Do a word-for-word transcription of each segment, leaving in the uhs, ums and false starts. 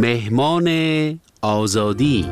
مهمان آزادی.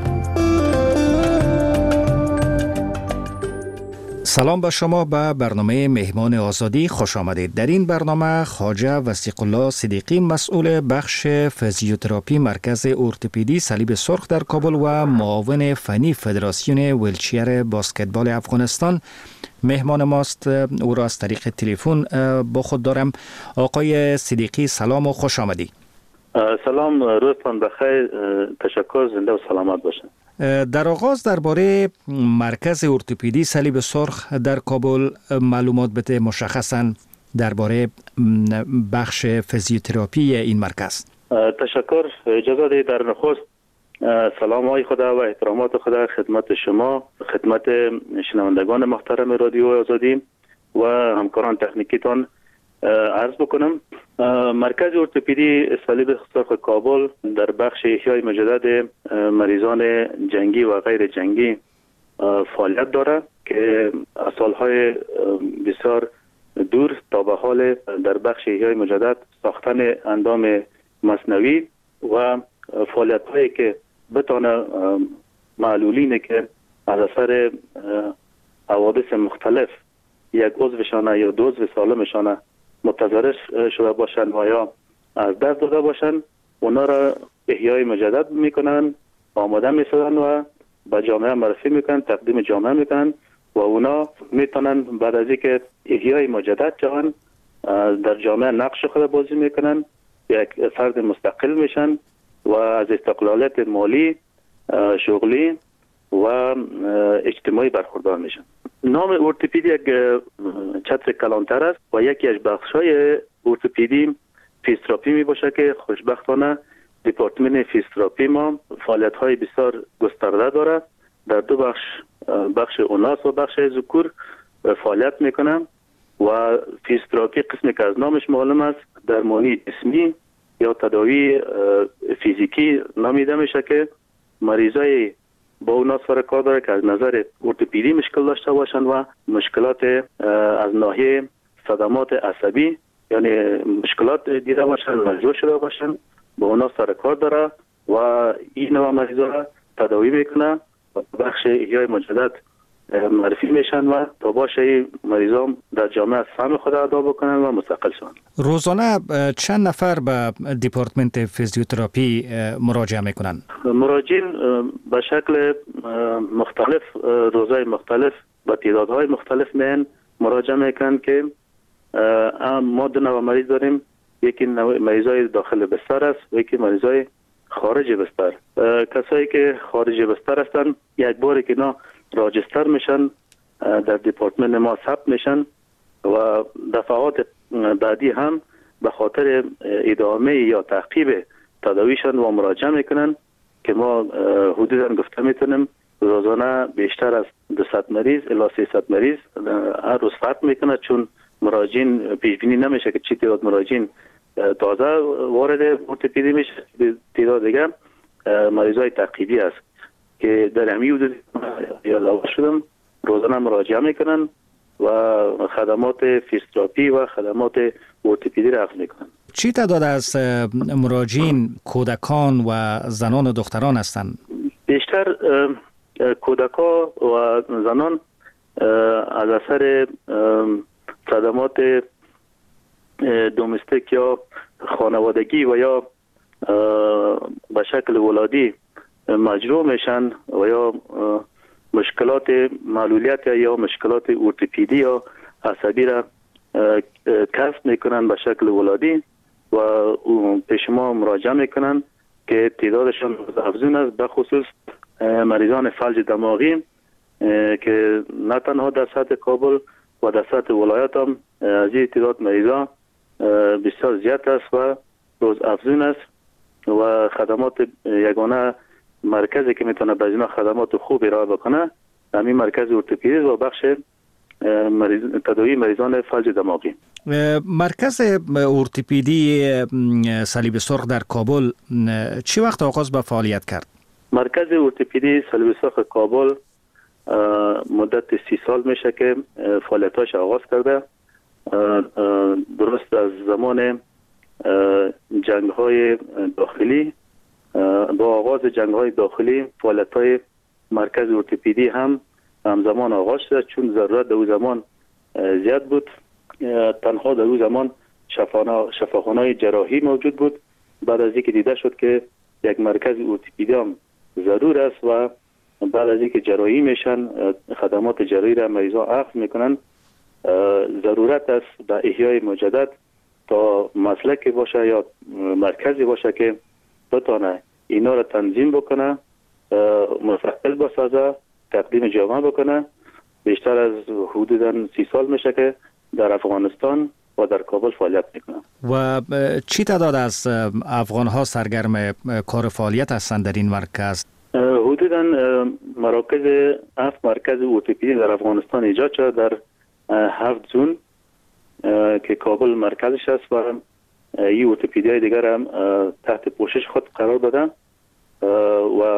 سلام به شما به برنامه مهمان آزادی خوش آمدید. در این برنامه خواجه وثیق الله صدیقی مسئول بخش فیزیوتراپی مرکز ارتوپدی صلیب سرخ در کابل و معاون فنی فدراسیون ویلچیر بسکتبال افغانستان مهمان ماست. او را از طریق تلفن با خود دارم. آقای صدیقی سلام و خوش آمدید. سلام، روزتان بخیر، تشکر، زنده و سلامت باشید. در آغاز درباره مرکز ارتوپدی صلیب سرخ در کابل معلومات بده، مشخصاً درباره بخش فیزیوتراپی این مرکز. تشکر. اجازه دهید در نخست سلام های خدا و احترامات خدا خدمت شما، خدمت شنوندگان محترم رادیو آزادی و همکاران تکنیکیتان عرض بکنم. مرکز ارتوپدی صلیب سرخ کابل در بخش احیای مجدد مریضان جنگی و غیر جنگی فعالیت دارد که از سالهای بسیار دور تا به حال در بخش احیای مجدد ساختن اندام مصنوعی و فعالیت هایی که بتانه معلولینه که از اثر حوادث مختلف یک عضوشانه یا دو عضو سالمشانه متضرر شده باشند و یا از دست داده باشند، اونا را احیای مجدد میکنن، آماده میسازن و به جامعه معرفی میکنن، تقدیم جامعه میکنن و اونا میتونن بعد از اینکه احیای مجدد شوند در جامعه نقش خود بازی میکنن، یک فرد مستقل میشن و از استقلالیت مالی، شغلی و اجتماعی برخوردار میشن. نام ارتوپدی یک چتر کلانتر است و یکی از بخش‌های ارتوپدی فیزیوتراپی می باشه که خوشبختانه دپارتمان فیزیوتراپی ما فعالیت‌های بسیار گسترده دارد. در دو بخش، بخش اوناس و بخش ذکور فعالیت میکنه و فیزیوتراپی قسمی که از نامش معلوم است درمانی جسمی یا تداوی فیزیکی نامیده میشه که مریضای با اونا سر کار داره که از نظر ارتوپدی مشکل داشته باشند و مشکلات از ناحیه صدمات عصبی یعنی مشکلات دیده باشند، مجروح شده باشند، با اونا سر کار داره و این نوع مریضا را تداوی میکنه و بخش احیای مجدد معرفی میشن و تا باشه مریضان در جامعه سهم خود ادا بکنن و مستقل شوند. روزانه چند نفر به دپارتمنت فیزیوتراپی مراجعه میکنن؟ مراجعین به شکل مختلف، روزهای مختلف و تعدادهای مختلف میان مراجعه میکنن که ما دو نوع مریض داریم. یکی مریضای داخل بستر است و یکی مریضای خارج بستر. کسایی که خارج بستر هستن یک باری که اینا راجستر میشن در دپارتمان ما ثبت میشن و دفعات بعدی هم به خاطر ادامه یا تعقیب تداویشان و مراجعه میکنن که ما حدودا گفته میتونیم روزانه بیشتر از دویست مریض الی سیصد مریض هر روز ثبت میکنه، چون مراجعین پیش بینی نمیشه که چی تعداد مراجعین تازه وارد ارتوپدی میشه، تعداد دیگه مریضای تعقیبی است که در همین حدود یادآور شدم روزانه مراجعه میکنن و خدمات فیزیوتراپی و خدمات ارتوپدی را اخذ میکنن. چی تعداد از مراجعین کودکان و زنان و دختران هستند؟ بیشتر کودکان و زنان از اثر صدمات دومستیک یا خانوادگی و یا به شکل ولادی مجروح میشن و یا مشکلات معلولیت یا مشکلات ارتوپدی یا عصبی را کسب میکنن به شکل ولادی و پیش ما مراجعه میکنن که تعدادشان افزون است، به خصوص مریضان فلج دماغی که نه تنها در سطح کابل و در سطح ولایت هم از این تعداد مریضان بسیار زیاد است و روز افزون است و خدمات یگانه مرکزی که میتونه به اینا خدمات خوب ارائه بکنه همین مرکز ارتوپدی و بخش مریض تداوی مریضان فلج دماغی. مرکز ارتوپدی صلیب سرخ در کابل چی وقت آغاز به فعالیت کرد؟ مرکز ارتوپدی صلیب سرخ کابل مدت سی سال میشه که فعالیتاش آغاز کرده. درست از زمان جنگ های داخلی با آغاز جنگ‌های داخلی فعالیت‌های مرکز ارتوپدی هم همزمان آغاز شد، چون ضرورت در اون زمان زیاد بود. تنها در اون زمان شفاخانه‌های جراحی موجود بود. بعد از اینکه دیده شد که یک مرکز ارتوپدی هم ضرور است و بعد از اینکه جراحی میشن خدمات جراحی را مریضا اخذ میکنن، ضرورت است به احیای مجدد تا مسلکی باشه یا مرکزی باشه که بتانه اینا را تنظیم بکنه، مستقل بسازه، تقدیم جامعه بکنه. بیشتر از حدوداً سی سال میشه که در افغانستان و در کابل فعالیت میکنه. و چی تعداد از افغان ها سرگرم کار فعالیت هستند در این مرکز؟ حدوداً مراکز هفت مرکز ارتوپدی در افغانستان ایجاد شد در هفت زون که کابل مرکزش است و این ارتوپدی های دیگر هم تحت پوشش خود قرار دادن و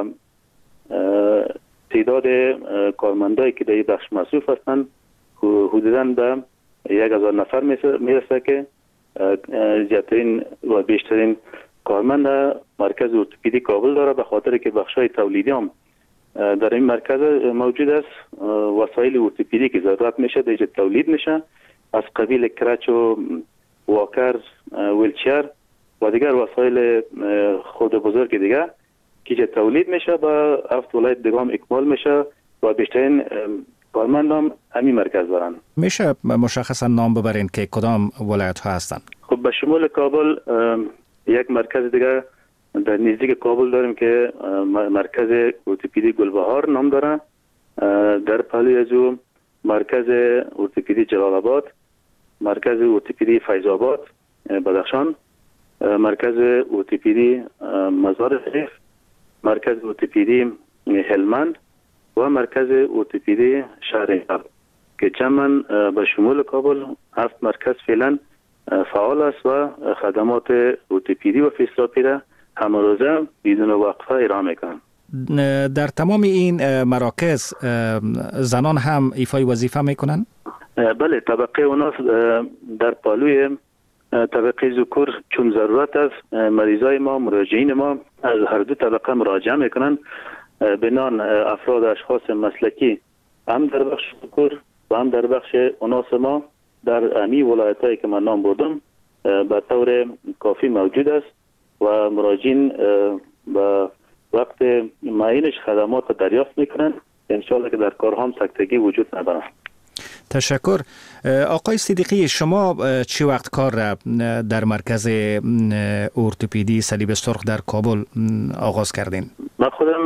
تعداد کارمندایی که در این بخش مصروف هستند حدوداً به یک هزار نفر میرسه که زیادترین و بیشترین کارمند مرکز ارتوپدی کابل داره، به خاطر که بخشای تولیدی هم در این مرکز موجود است. وسایل ارتوپدی که ضرورت میشه دیگه تولید میشه از قبیل کرچ و واکر، ویلچر و دیگر وسایل خود بزرگ دیگه که تولید میشه با هفت ولایت دیگه هم اکمال میشه و بیشترین کارمند هم همین مرکز دارن. میشه مشخصا نام ببرین که کدام ولایت ها هستن؟ خب به شمول کابل یک مرکز دیگه در نزدیک کابل داریم که مرکز ارتوپدی گلبهار نام داره. در پهلوی از او مرکز ارتوپدی جلال آباد، مرکز ارتوپدی فیض آباد بدخشان، مرکز ارتوپدی مزار شریف، مرکز ارتوپدی هلمند و مرکز ارتوپدی شهر که جمعاً به شمول کابل هفت مرکز فعلا فعال است و خدمات ارتوپدی و فیزیوتراپی را همه روزه بدون وقفه ارائه میکنند. در تمام این مراکز زنان هم ایفای وظیفه میکنن؟ بله، طبقه اوناس در پالوی طبقه ذکور چون ضرورت است مریضای ما، مراجعین ما از هر دو طبقه مراجعه میکنن. بنان افراد اشخاص مسلکی هم در بخش ذکور و هم در بخش اوناس ما در امی ولایت هایی که من نام بردم به طور کافی موجود است و مراجعین به وقت معینش خدمات دریافت میکنن. انشاءالله که در کارها هم سکتگی وجود ندارد. تشکر. آقای صدیقی، شما چی وقت کار را در مرکز ارتوپدی صلیب سرخ در کابل آغاز کردین؟ من خودم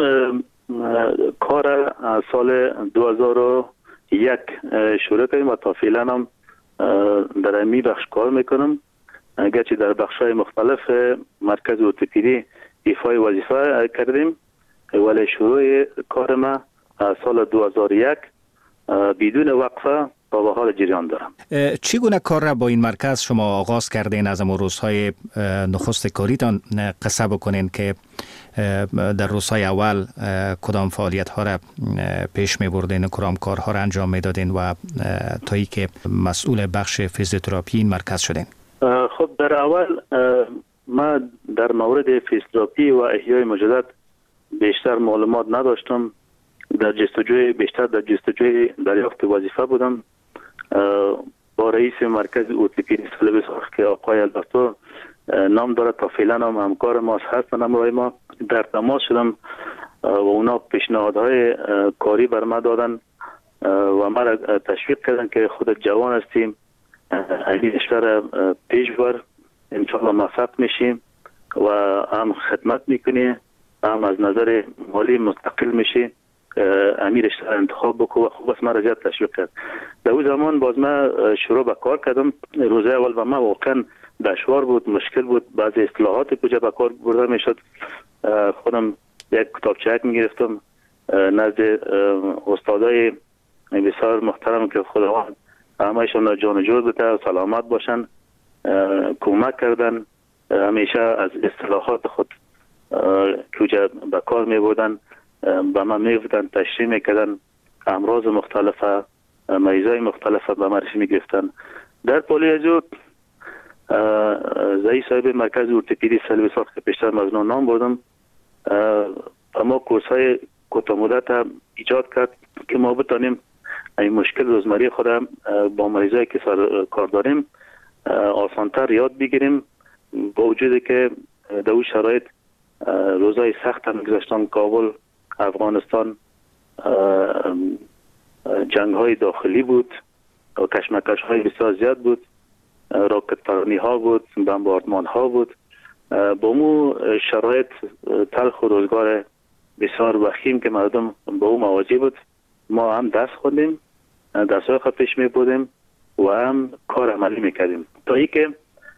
کار سال دو هزار و یک شروع کردیم و تا فعلا هم در امی بخش کار میکنم. گرچه در بخش‌های مختلف مرکز ارتوپدی ایفای وظیفه کردیم، ولی شروع کار ما سال دو هزار و یک بدون وقفه تا به حال جریان دارم. چگونه کار را با این مرکز شما آغاز کردین؟ از امو روزهای نخست کاریتان قصه بکنین که در روزهای اول کدام فعالیت ها را پیش می بردین، کدام کارها را انجام می دادین و تا ای که مسئول بخش فیزیوتراپی این مرکز شدین؟ خب در اول ما در مورد فیزیوتراپی و احیای مجدد بیشتر معلومات نداشتم. در جستجوی بیشتر در جستجوی دریافت وظیفه بودم. با رئیس مرکز ارتوپدی صلیب سرخ که آقای البرتو نام داره، تا فعلا هم همکار ما هستن، همراه ما در تماس شدم و اونا پیشنهادهای کاری بر ما دادن و ما را تشویق کردن که خود جوان هستیم، این بیشتر پیش بر انشاءالله موفق میشیم و هم خدمت میکنی، هم از نظر مالی مستقل میشی، امیرش انتخاب بکو و خوب است. ما را زیاد تشویق کرد. در اون زمان باز ما شروع به کار کردم. روزه اول و ما واقعا دشوار بود، مشکل بود. بعضی اصطلاحات کجا به کار برده میشد. خودم یک کتابچه میگرفتم نزد استادای بسیار محترم که خداوند همهشون جان و جور بده و سلامت باشن، کمک کردن. همیشه از اصطلاحات خود کجا به کار می بودن به من می بودن، تشریح می کردن، امراض مختلفه، مریضای مختلفه به معرفی می گرفتن. در پالی از او زایی صاحب مرکز ارتوپدی صلیب سرخ که پیشتر مجنون نام بردم اما کورس های کوتاه مدت ایجاد کرد که ما بتانیم این مشکل روزمره خود با مریضایی که سر کار داریم آسانتر یاد بگیریم، با وجودی که در اون شرایط روزای سخت هم گذشتن. کابل، افغانستان، جنگ های داخلی بود و کشمکش های بسیار زیاد بود، راکت پرانی ها بود، بمباردمان ها بود. با مو شرایط تلخ و روزگار بسیار وخیم که مردم با او مواجه بود، ما هم دست خوندیم، دست های خود پیش می بودیم و هم کار عملی می کردیم تا ای که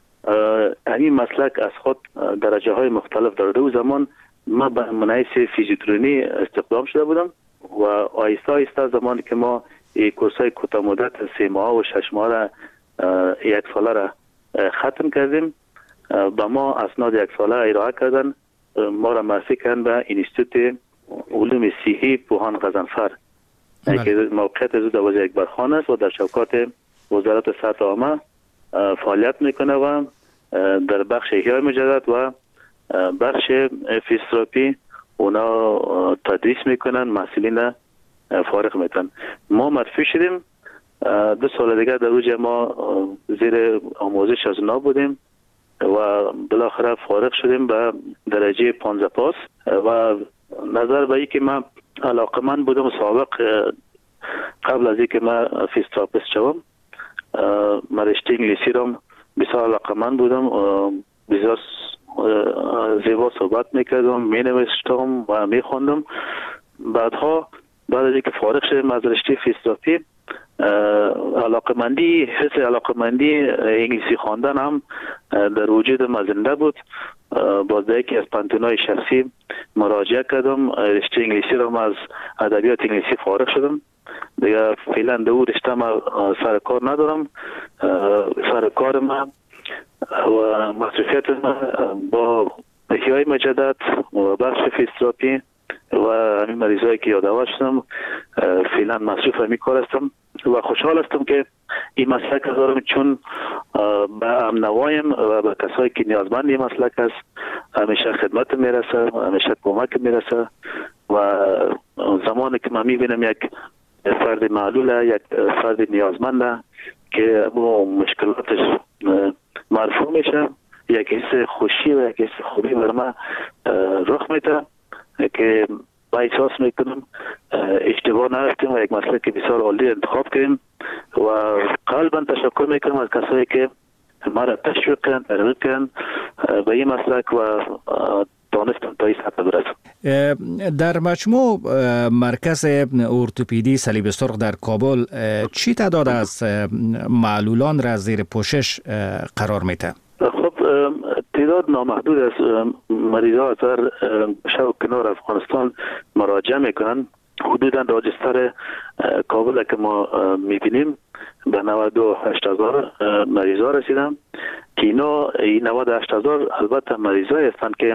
این مسلک از خود درجه های مختلف دارد. او زمان ما به منحیث فیزیوترونی استخدام شده بودم و آیسته آیسته زمانی که ما کورس های کوتاه مدت سه ماه و شش ماه را یک ساله را ختم کردیم، با ما اسناد یک ساله ارائه کردن، ما را معرفی کردن به انستیتوت علوم صحی پوهان غضنفر که موقعیت از او در یک برخانه است و در شوکات وزارت صحت عامه فعالیت میکنه و در بخش احیای مجدد و بخش فیزیوتراپی اونا تدریس میکنن، محصلین فارغ میتن. ما معرفی شدیم، دو سال دیگه در اوج ما زیر آموزش از اونا بودیم و بالاخره فارغ شدیم به درجه پانزده پاس و نظر به ای که من علاقمند بودم سابق قبل از اینکه من فیزیوتراپیست شوم، من رشته انگلیسی را بسیار علاقمند بودم، بسیار زیبا صحبت میکردم، می نوشتم و می خوندم. بعدها بعد از اینکه فارغ شدیم از رشته فیزیوتراپی، علاقمندی حس علاقمندی انگلیسی خواندن هم در وجود ما زنده بود. باز یکی از پانتونای شخصی مراجعه کردم، رشته انگلیسی را از ادبیات انگلیسی فارغ شدم. دیگه فعلا در اون رشته ما سر کار ندارم. سر کار ما و مصرفیت ما با احیای مجدد و بخش فیزیوتراپی و همین مریضایی که یادآور شدم فعلا مصروف همین کار هستم و خوشحال هستم که این مسلک دارم، چون به امنوایم و به کسایی که نیازمند این مسلک است همیشه خدمت میرسه، همیشه کمک میرسه و زمانی که من میبینم یک فرد معلوله، یک فرد نیازمنده که مشکلاتش مرفوع میشه، یک حس خوشی و یک حس خوبی بر من رخ میده که با احساس میکنم اشتباه نرفتیم و یک مسلک بسیار عالی انتخاب کردیم و قلبا تشکر میکنم از کسایی که ما را تشویق کردن، ترغیب کردن به این مسلک و دانستم تا این سطح برسم. در مجموع مرکز ارتوپدی صلیب سرخ در کابل چی تعداد از معلولان را زیر پوشش قرار میده؟ خب تعداد نامحدود از مریضا از هر شب و کنار افغانستان مراجعه میکنن. حدودا راجستر کابل که ما میبینیم به نود و هشت هزار مریضا رسیدن که اینا این نود و هشت هزار البته مریضایی هستند که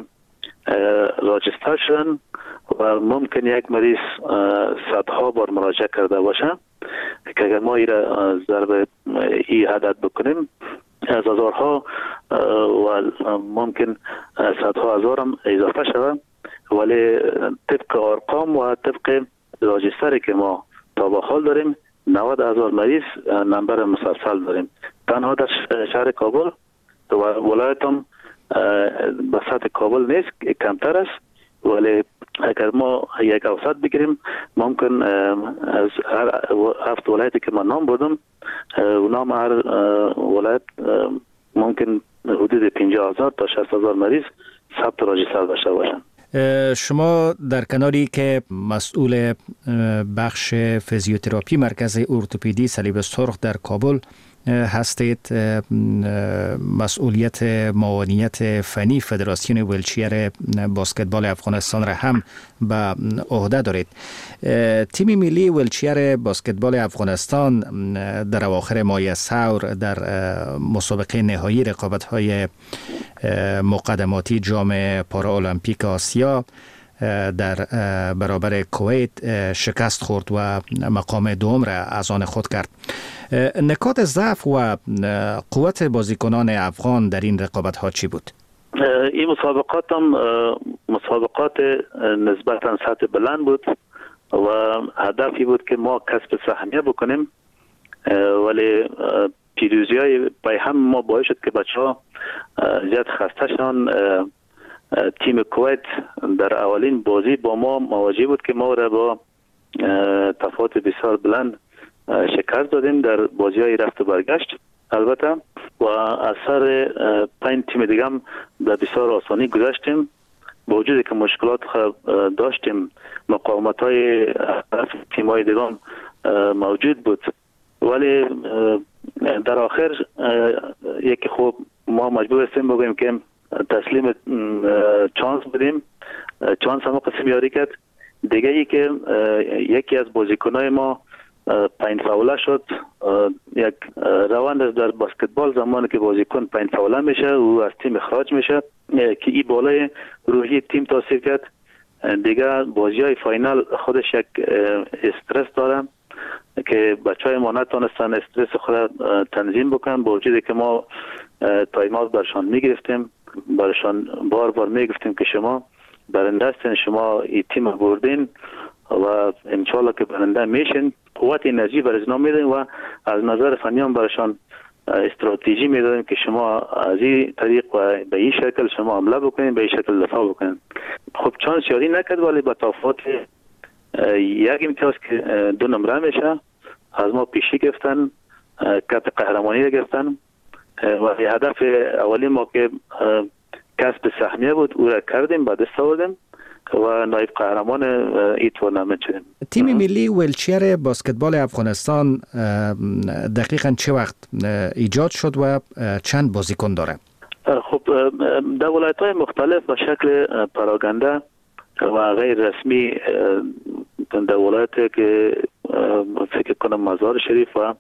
راجستر شدن و ممکن یک مریض صدها بار مراجعه کرده باشه که اگر ما این را ضرب ای عدد بکنیم از هزارها و ممکن صدها هزار هم اضافه شود، ولی طبق ارقام و طبق راجستری که ما تا به حال داریم نود هزار مریض نمبر مسلسل داریم. تنها در شهر کابل و ولایت هم به سطح کابل نیست، کمتر است، ولی اگر ما یک اوسط بگیریم ممکن از هر هفت ولایتی که من نام بردم اونام هر ولایت ممکن حدود پنجاه هزار تا شصت هزار مریض ثبت راجستر داشته باشند. شما در کناری که مسئول بخش فیزیوتراپی مرکز ارتوپدی صلیب سرخ در کابل هستید، مسئولیت معاونیت فنی فدراسیون ویلچیر باسکتبال افغانستان را هم به عهده دارید. تیم ملی ویلچیر باسکتبال افغانستان در اواخر ماه ثور در مسابقه نهایی رقابت‌های مقدماتی جام پارالمپیک آسیا در برابر کویت شکست خورد و مقام دوم را از آن خود کرد. نکات ضعف و قوت بازیکنان افغان در این رقابت ها چی بود؟ این مسابقات هم مسابقات نسبتا سطح بلند بود و هدفی بود که ما کسب سهمیه بکنیم، ولی پیروزی های پای هم ما باعث شد که بچه ها زیاد خسته شدن. تیم کویت در اولین بازی با ما مواجه بود که ما را با تفاوت بسیار بلند شکست دادیم در بازی های رفت و برگشت. البته و اثر پنج تیم دیگه هم به بسیار آسانی گذشتیم، با وجودی که مشکلات داشتیم، مقاومت های تیم های دیگه هم موجود بود، ولی در آخر یکی خوب ما مجبور هستیم بگوییم که تسلیم چانس بدیم. چانس هم قسم یاری کرد. دیگه ای که یکی از بازیکنای ما پنج فاوله شد. یک روند در بسکتبال زمانی که بازیکن پنج فاوله میشه او از تیم اخراج میشه که این بالای روحی تیم تاثیر کرد. دیگه بازی های فاینال خودش یک استرس داره که بچه های ما نتونستن استرس خود تنظیم بکنن، با وجودی که ما تایمات برشان میگرفتیم، برشان بار بار میگفتیم که شما برنده هستین، شما این تیم بردین و انشالله که برنده میشین. قوت انرژی برای اینا میدیم و از نظر فنی هم برشان استراتژی میدادیم که شما از این طریق و به این شکل شما حمله بکنین، به این شکل دفاع بکنین. خب چانس یاری نکرد، ولی با تفاوت یک امتیاز که دو نمره میشه از ما پیشی گرفتن، کپ قهرمانی گرفتن و هدف اولی ما که کسب سهمیه بود او را کردیم، به دست آوردیم و نایب قهرمان این تورنمنت شدیم. تیم ملی ویلچیر بسکتبال افغانستان دقیقاً چه وقت ایجاد شد و چند بازیکن داره؟ خب در ولایت‌های مختلف به شکل پراگنده و غیر رسمی در ولایت که فکر کنم مزار شریف و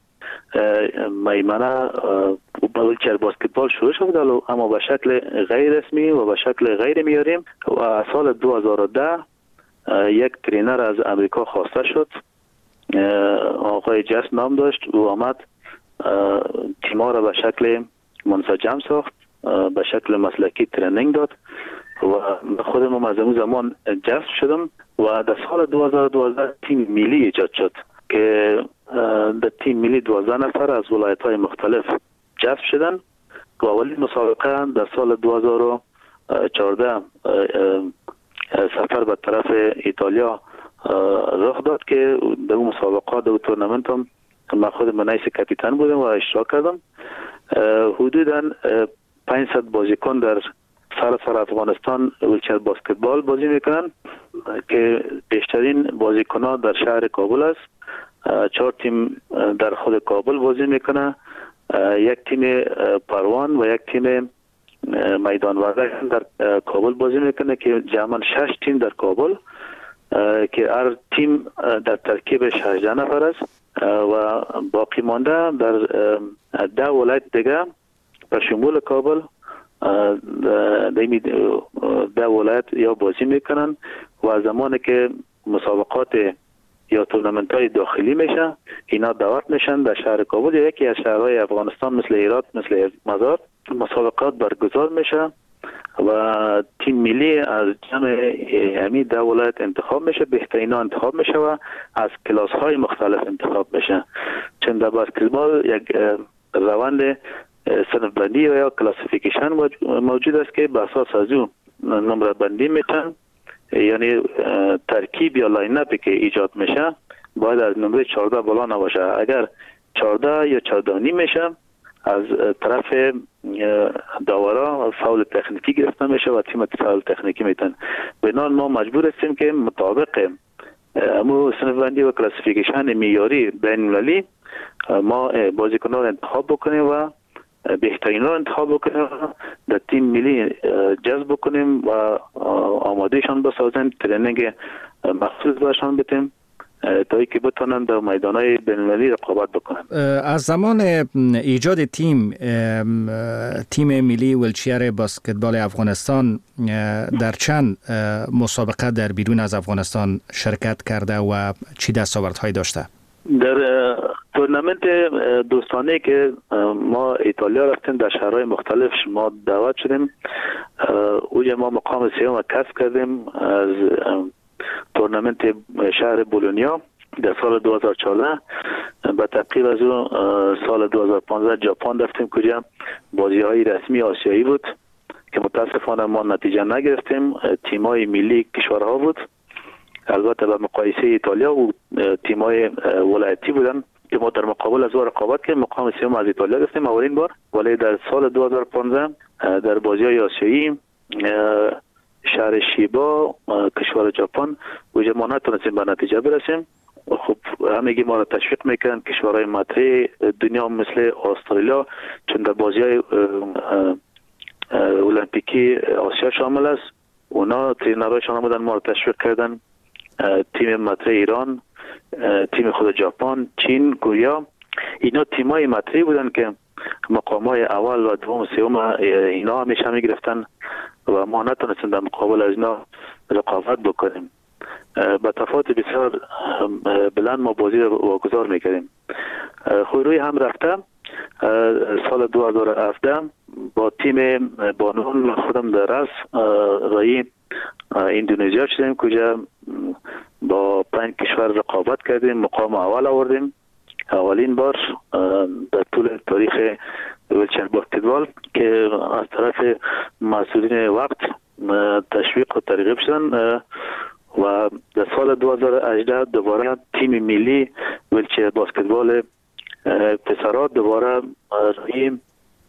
میمنه ویلچیر بسکتبال شروع شد، اما به شکل غیر رسمی و به شکل غیر معیاری. و سال دو هزار و ده یک ترینر از امریکا خواسته شد، آقای جس نام داشت، او آمد تیما را به شکل منسجم ساخت، به شکل مسلکی ترینینگ داد و خودم از اون زمان جذب شدم و در سال دو هزار و دوازده تیم ملی ایجاد شد که در تیم ملی دوازده نفر از ولایت‌های مختلف جذب شدن و اولین مسابقه در سال دو هزار و چهارده سفر به طرف ایتالیا رخ داد که در اون مسابقات در تورنمنت هم من خود منیس کاپیتان بودم و اشتراک کردم. حدوداً پانصد بازیکن در سراسر افغانستان ویلچیر بسکتبال بازی میکنن که بیشترین بازیکن‌ها در شهر کابل است. چهار تیم در خود کابل بازی میکنه، یک تیم پروان و یک تیم میدان وردک در کابل بازی میکنه که جمعاً شش تیم در کابل که هر تیم در ترکیب هجده نفر است و باقی مانده در ده ولایت دیگه به شمول کابل ده ولایت یا بازی میکنن و زمانی که مسابقات یا تورنمنت های داخلی میشه اینا دعوت میشن در شهر کابل یا یکی از شهرهای افغانستان مثل هرات مثل مزار، مسابقات برگزار میشه و تیم ملی از جمع همین ده ولایت انتخاب میشه، بهترین ها انتخاب میشه و از کلاس های مختلف انتخاب میشه. چون در بسکتبال یک روند صنف بندی یا کلاسیفیکیشن موجود است که به اساس از اون نمره بندی میشن، یعنی ترکیب یا لاین اپی که ایجاد میشه باید از نمره چهارده بالا نباشه. اگر چهارده یا چهارده و نیم میشه از طرف داورا فاول تکنیکی گرفته میشه و تیم فاول تکنیکی میتن. بنابراین ما مجبور هستیم که مطابق امو صنف بندی و کلاسیفیکیشن معیاری بین المللی ما بازیکنان رو انتخاب بکنیم و بهترین رو انتخاب بکنیم، در تیم ملی جذب بکنیم و آمادهشان بسازیم، ترینینگ مخصوص برشان بدیم تا اینکه بتونن در میدانهای بین‌المللی رقابت بکنن. از زمان ایجاد تیم تیم ملی ویلچیر بسکتبال افغانستان در چند مسابقه در بیرون از افغانستان شرکت کرده و چی دستاوردهایی داشته؟ در تورنمنت دوستانه که ما ایتالیا رفتیم، در شهرهای مختلف ما دعوت شدیم. اونجا ما مقام سوم کسب کردیم از تورنمنت شهر بولونیا در سال دو هزار و چهارده. به تبقیب از اون سال دو هزار و پانزده ژاپن رفتیم کجا بازی های رسمی آسیایی بود که متاسفانه ما نتیجه نگرفتیم. تیمای ملی کشورها بود، البته به مقایسه ایتالیا و تیمای ولایتی بودن که ما در مقابل از او رقابت کردیم. مقام سوم از ایتالیا گرفتیم اولین بار. ولی در سال دو هزار و پانزده در بازی های آسیایی شهر شیبا کشور ژاپن وجه ما نتونستیم به نتیجه برسیم. خب همگی ما را تشویق میکنن کشورهای مطرح دنیا مثل استرالیا، چون در بازی های المپیکی آسیا شامل است. اونا ترینرهایشان بودن ما را تشویق کردن. تیم مطرح ایران، تیم خود ژاپن، چین، کره، اینا تیمای مطرحی بودن که مقامای اول و دوم و سوم اینا همیشه میگرفتن و ما نتونستیم در مقابل از اینا رقابت بکنیم. با تفاوت بسیار بلند ما بازی رو واگذار میکردیم. خود روی هم رفته سال دو هزار و هفده با تیم بانون خودم در رس رای اندونزیا شدیم کجا با پنج کشور رقابت کردیم، مقام اول آوردیم. اولین بار در طول تاریخ ویلچر باسکتبال که از طرف مسئولین وقت تشویق و ترغیب شدن. و در سال دو هزار و هجده دوباره تیم ملی ویلچر باسکتبال پسرها دوباره روی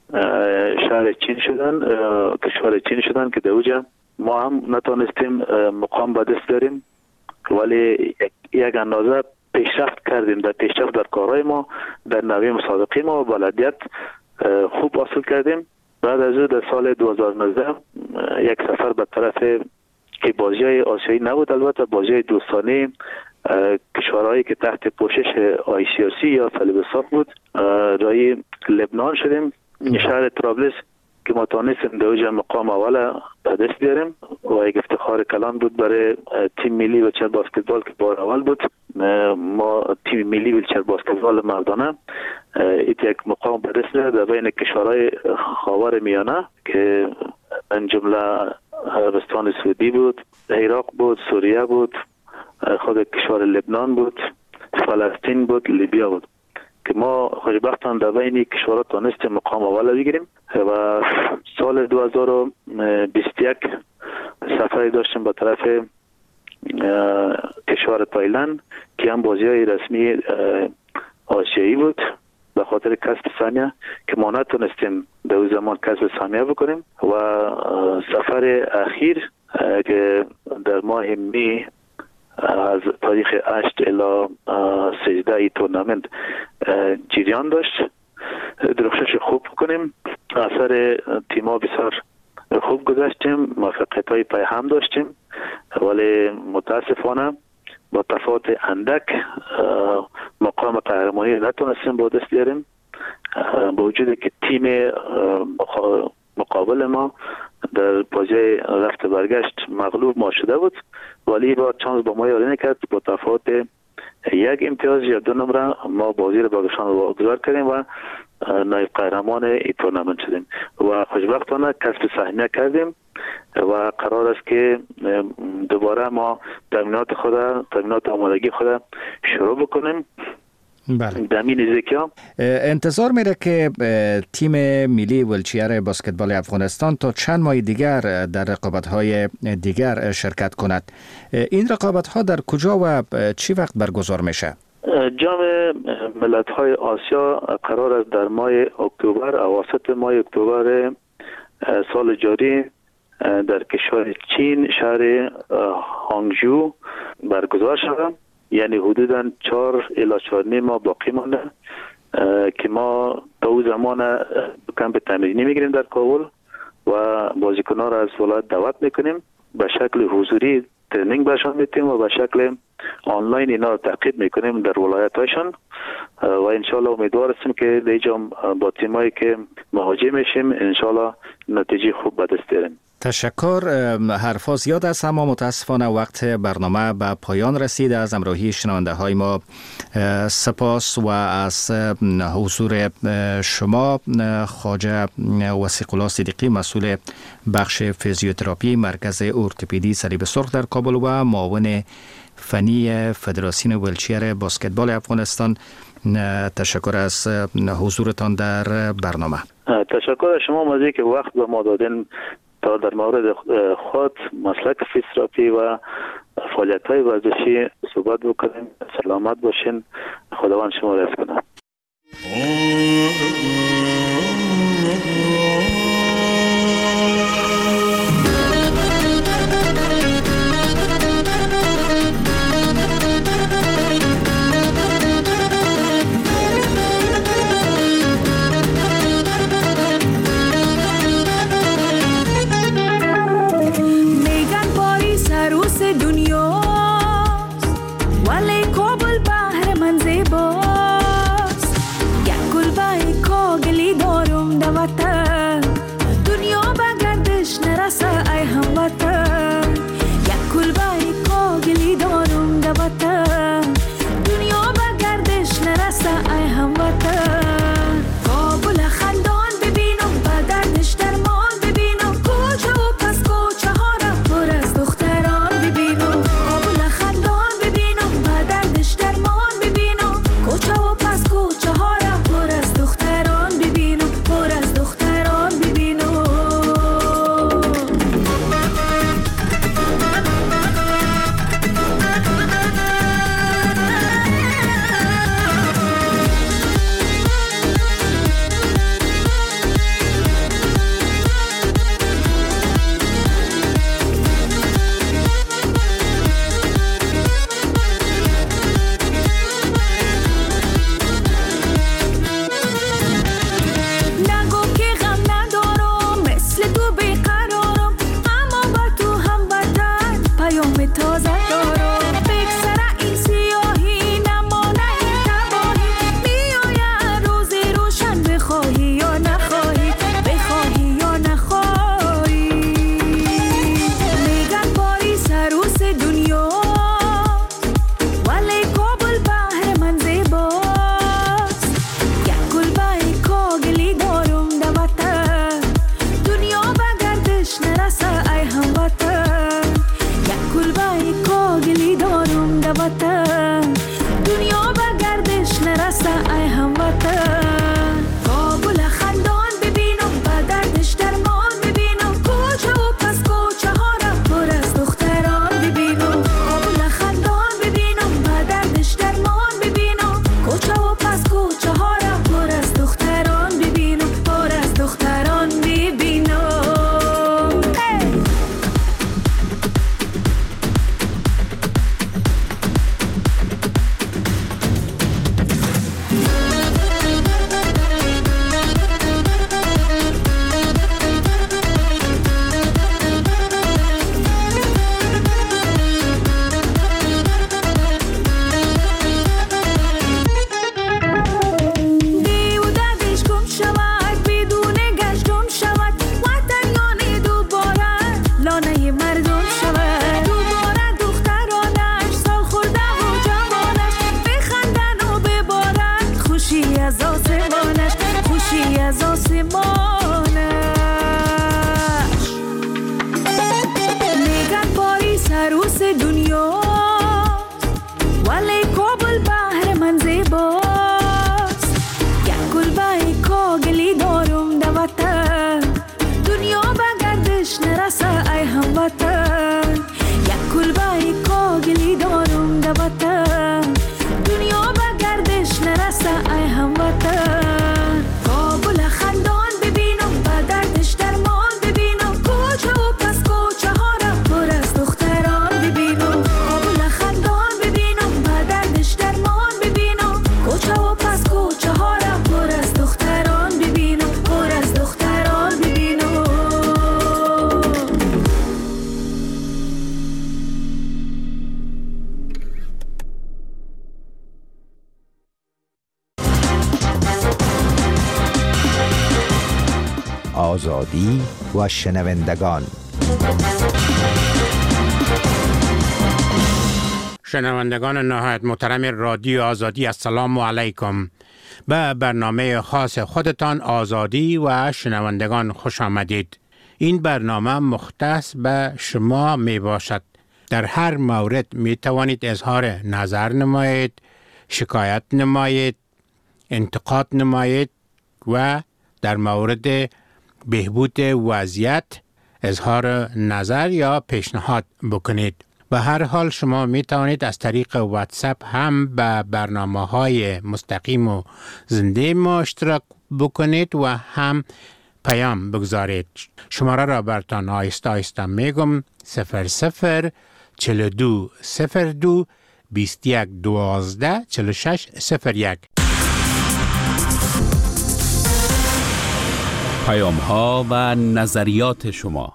شهر چین شدن، کشور چین شدن که در اوجه ما هم نتونستیم مقام به دست داریم، ولی یک اندازه پیشرفت کردیم در پیشرفت در کارهای ما، در نوع مسابقه ما بلدیت خوب حاصل کردیم. بعد از او در سال دو هزار و نوزده یک سفر به طرف که بازی های آسیایی نبود، البته بازی های دوستانه کشورهایی که تحت پوشش آی سی او سی یا صلیب ساق بود رای لبنان شدیم، شهر طرابلس که ما تانستیم در اوجه مقام اول به دست بیاریم و یک افتخار کلان بود برای تیم ملی ویلچر باسکتبال که بار اول بود. ما تیم ملی ویلچر باسکتبال مردانه ایت یک مقام به دست بیاریم در بین کشورهای خاور میانه که من جمله عربستان سعودی بود، عراق بود، سوریه بود، خود کشور لبنان بود، فلسطین بود، لیبیا بود که ما خوشبختانه در بین کشورها تانستیم مقام اول بگیریم. و سال دو هزار و بیست و یک سفری داشتیم به طرف کشور تایلند که هم بازی های رسمی آسیایی بود به خاطر کسب سهمیه که ما نتونستیم در اون زمان کسب سهمیه بکنیم. و سفر اخیر که در ماه می از تاریخ هشت الی سیزده ای تورنمنت جریان داشت، درخشش خوب کنیم. اثر تیما بسیار خوب گذاشتیم، موفقیت های پای هم داشتیم، ولی متاسفانه با تفاوت اندک مقام قهرمانی نتونستیم با دست بیاریم، با وجود که تیم مقابل ما در بازی رفت برگشت مغلوب ما شده بود، ولی با چانس با ما یاری نکرد. با تفاوت یک امتیاز یا دو نمره ما بازی رو باگشان واگذار کردیم و نایب قهرمان این تورنمنت شدیم و خوشبختانه کسب سهمیه کردیم و قرار است که دوباره ما تمرینات خود تمرینات آمادگی خود شروع بکنیم. بله. دمین زکیا انتظار میره که تیم ملی ویلچر باسکتبال افغانستان تا چند ماه دیگر در رقابت‌های دیگر شرکت کند. این رقابت‌ها در کجا و چی وقت برگزار میشه؟ جام ملت‌های آسیا قرار است در ماه اکتبر، اواسط ماه اکتبر سال جاری در کشور چین شهر هانگجو برگزار شود. یعنی حدوداً چهار الی چهار نیم ماه باقی مانده که ما تا اون زمان کمپ تمرینی میگیریم در کابل و بازیکنان را از ولایت دعوت میکنیم، به شکل حضوری ترنینگ برشان میتیم و به شکل آنلاین اینا رو تعقیب میکنیم در ولایت هایشان و انشالله امیدوار هستیم که دیجا با تیمایی که مواجه میشیم انشالله نتیجه خوب به دست بیاریم. تشکر. حرفا زیاد است اما متاسفانه وقت برنامه به پایان رسید. از همراهی شنونده های ما سپاس و از حضور شما. خواجه وثیق الله صدیقی مسئول بخش فیزیوتراپی مرکز ارتوپدی صلیب سرخ در کابل و معاون فنی فدراسیون ویلچیر بسکتبال افغانستان، تشکر از حضورتان در برنامه. تشکر از شما مزید که وقت به ما دادین تا در مورد خود مسلک فیزیوتراپی و فعالیت‌های ورزشی صحبت بکنیم. سلامت باشین. خداوند شما را حفظ کنه. آزادی و شنوندگان. شنوندگان نهایت محترم رادیو آزادی، السلام علیکم. به برنامه خاص خودتان آزادی و شنوندگان خوش آمدید. این برنامه مختص به شما می باشد. در هر مورد می توانید اظهار نظر نمایید، شکایت نمایید، انتقاد نمایید و در مورد بهبود وضعیت اظهار نظر یا پیشنهاد بکنید. به هر حال شما می توانید از طریق واتساپ هم به برنامه های مستقیم و زنده ما اشتراک بکنید و هم پیام بگذارید. شماره را برتان آیسته آیسته میگم: صفر صفر چهل و دو صفر دو بیست و یک دوازده چهل و شش صفر یک. پیام ها و نظریات شما.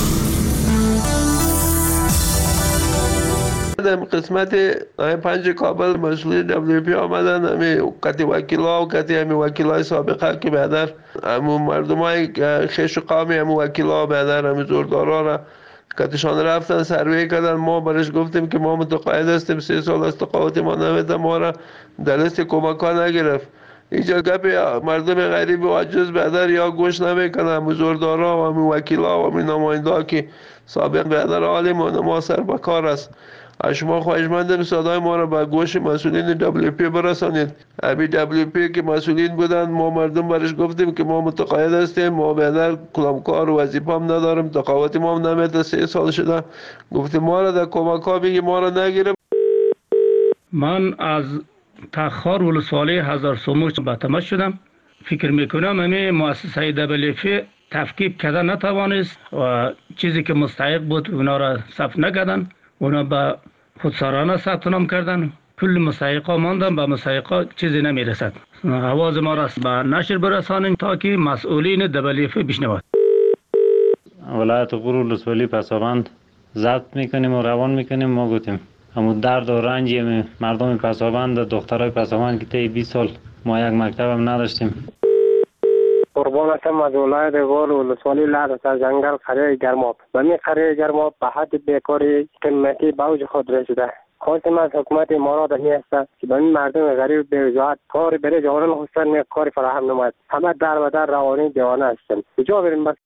در قسمت پنج کابل مسئولین دبلیو پی آمدن، همه قطعی وکیلا و قطعی همه وکیلای سابقه که بیادر همون مردم های خیش و قامی همون وکیلا و بیادر همه زوردارا را قطعشان رفتن سروی کردن. ما برش گفتیم که ما متقاعد هستیم، سه سال از تقاعد ما نمیده، ما را در لیست کمک ها نگرفت. اینجا گپ مردم غریب و عجز بیادر یا گوش نمیکنن، همون زوردارا و همون وکیلا و همون نماینده ها که سابق بیادر عالم و ما سر بکار است. شما خواهشمندم صدای ما را به گوش مسئولین دبلیو پی برسانید. ابی دبلیو پی که مسئولین بودن، ما مردم برش گفتیم که ما متقاعد هستیم، ما بیادر کلامکار و وظیفه هم نداریم، تقاعد ما هم نمیده، سه سال شده. گفتیم ما را در کمک ها بگی، ما را نگیریم. من از تخار ولسوالی هزار سوموش به تماس شدم. فکر میکنم همه مؤسسه دبلیو پی تفکیک کردن نتوانست و چیزی که مستحق بود اونا را ثبت نکردن، اونا به خودسرانه ثبت نام کردن. کل مستحقا ماندن، به مستحقا چیزی نمیرسد. آواز ما را به نشر برسانیم تا که مسئولین دبلیو پی بشنوند. ولایت غور ولسوالی پسابند ضبط میکنیم و روان میکنیم. ما گفتیم همون درد و رنج مردم پسابند، دخترای پسابند که طی بیست سال ما یک مکتب هم نداشتیم. قربان هستم از ولایت غور ولسوالی لرز از جنگل قریه گرماب. به می قریه گرماب به حد بیکاری قیمتی به اوج خود رسیده. خواستم از حکومت امارات می است که به این مردم غریب بی‌وجاهت کار برای جوانان خواستن یک کاری فراهم نماید. همه در و در روانی دیوانه هستند. کجا بریم بس؟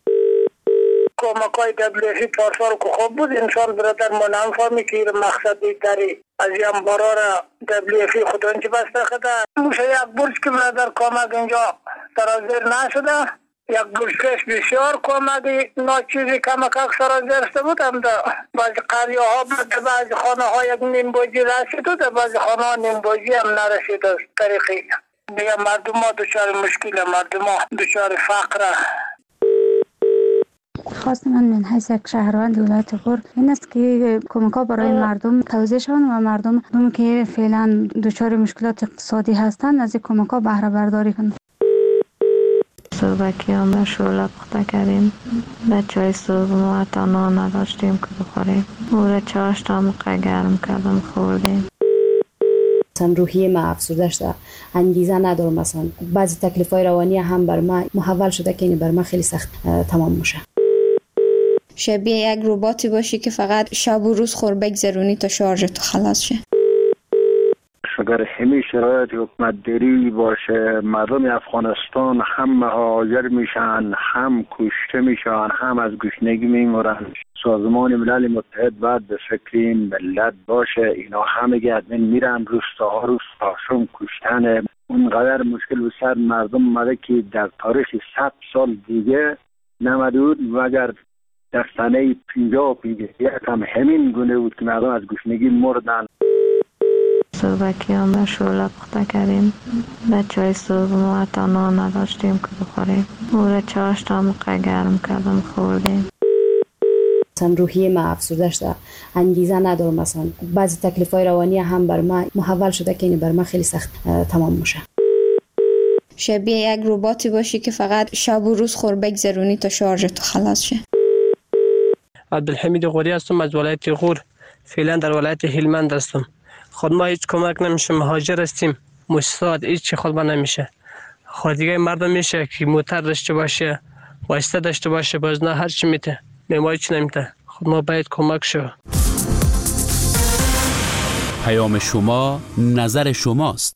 کمکای دبلیو پی پارسال که خوب بود، انسان برادر ما نمی‌فهمی که مقصدی داری از این برای دبلیو پی خود اونچه بسته خدا. موشه یک برج که برادر کمک اینجا سرازیر نشده، یک برجکش بسیار کمکی ناچیزی کمک سرازیر شده بود. هم در بعضی قریه ها بود، در بعضی خانه ها یک نیم بوجی رسید و در بعضی خانه ها نیم بوجی هم نرسید. از طریقی دیگه مردم ها دچار مشکل، مردم ها دچار فقر. خواست من من حیث یک شهروند ولایت غور این است که کمک ها برای مردم توزیع شوند و مردم هم که فعلا دچار مشکلات اقتصادی هستند از این کمک ها بهره برداری کنند. صبحکی هم به شعله پخته کردیم. بچه های صبح ما حتی نان نداشتیم که بخوریم. او را چاشت هم گرم کردم خوردیم. مثلا روحیه ما افسرده شده، انگیزه ندارم. مثلا بعضی تکلیف های روانی هم بر ما محول شده که این بر ما خیلی سخت تمام میشه. شبیه یک رباتی باشی که فقط شب و روز خور بگذرونی تا شارژ تو خلاص شه. اگر همین شرایط حکومت داری باشه، مردم افغانستان هم مهاجر میشن، هم کشته میشن، هم از گشنگی میمرن. سازمان ملل متحد باید به فکر این ملت باشه. اینا همه گردن میرن، روستاها روستاشون کشتن. اونقدر مشکل به سر مردم اومده که در تاریخ صد سال دیگه نمدود و اگر در سنه پینجاه و پینجاه یک هم همین گونه بود که مردم از گشنگی مردن. صبحکی هم به شعله پخته کردیم. بچه های صبح ما حتی نان نداشتیم که بخوریم. او را چاشت هم گرم کردم خوردیم. مثلا روحیه ما افسرده شده، انگیزه ندارم. مثلا بعضی تکلیف های روانی هم بر ما محول شده که این بر ما خیلی سخت تمام میشه. شبیه یک رباتی باشی که فقط شب و روز خور بگذرونی تا شارژ تو خلاص شه. عبدالحمید غوری هستم از ولایت غور. فعلا در ولایت هلمند هستم. خود ما هیچ کمک نمیشه، مهاجر هستیم. مؤسسات هیچ چی خود ما نمیشه. خود دیگه مردم میشه که موتر داشته باشه، واسطه داشته باشه، باز نه هر چی میته. نمای چی نمیده. خود ما باید کمک شو. پیام شما نظر شماست.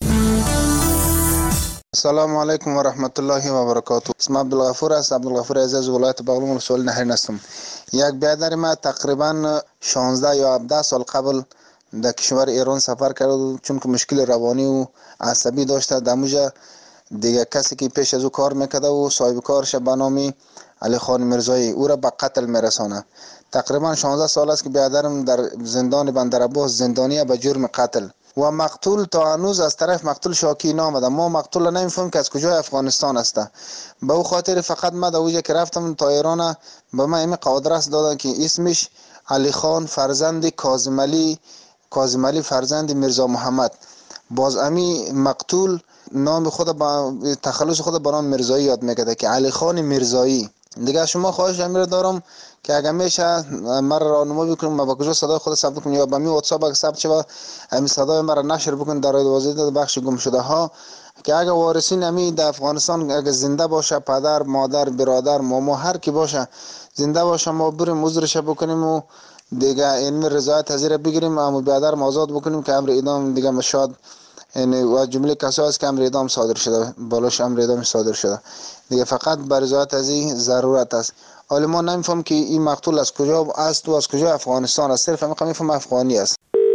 السلام علیکم و رحمت الله و برکاته. اسم عبدالغفور است. عبدالغفور عزیز ولایت بغلان ولسوالی نهرین هستم. یک برادر ما تقریبا شانزده یا هفده سال قبل در کشور ایران سفر کرد، چون که مشکل روانی و عصبی داشته. دموجا دیگه کسی که پیش از او کار میکرده و صاحب کارش به نام علی خان میرزایی او را به قتل میرسانه. تقریبا شانزده سال است که برادرم در زندان بندرعباس زندانی به جرم قتل و مقتول تا هنوز از طرف مقتول شاکی نامده. ما مقتول نمیفهم که از کجای افغانستان است. به او خاطر فقط ما در اوجه که رفتم تا ایران به ما این قادرس دادن که اسمش علی خان فرزند کاظم علی کاظم علی فرزند میرزا محمد. باز امی مقتول نام خود با تخلص خود به نام میرزایی یاد میکرده که علی خان میرزایی. دیگه شما خواهش امیر دارم که اگر میشه مرا راهنمایی بکنید ما با کجا صدای خود ثبت کنم یا با می واتساپ اگه ثبت شه همین صدای مرا نشر بکنید در وزارت بخش گم شده ها، که اگر وارثین امی در افغانستان اگه زنده باشه، پدر مادر برادر ماما هر کی باشه زنده باشه، ما بریم عذرش بکنیم و دیگه این رضایت حاضر بگیریم اما برادر آزاد بکنیم که امر اعدام دیگه مشاد یعنی و جمله کسایی است که امر اعدام صادر شده بالاش امر اعدام صادر شده دیگه فقط بر رضایت از این ضرورت است. حالا ما نمیفهم که این مقتول از کجا است و از کجا افغانستان است، صرف همین میفهم افغانی است.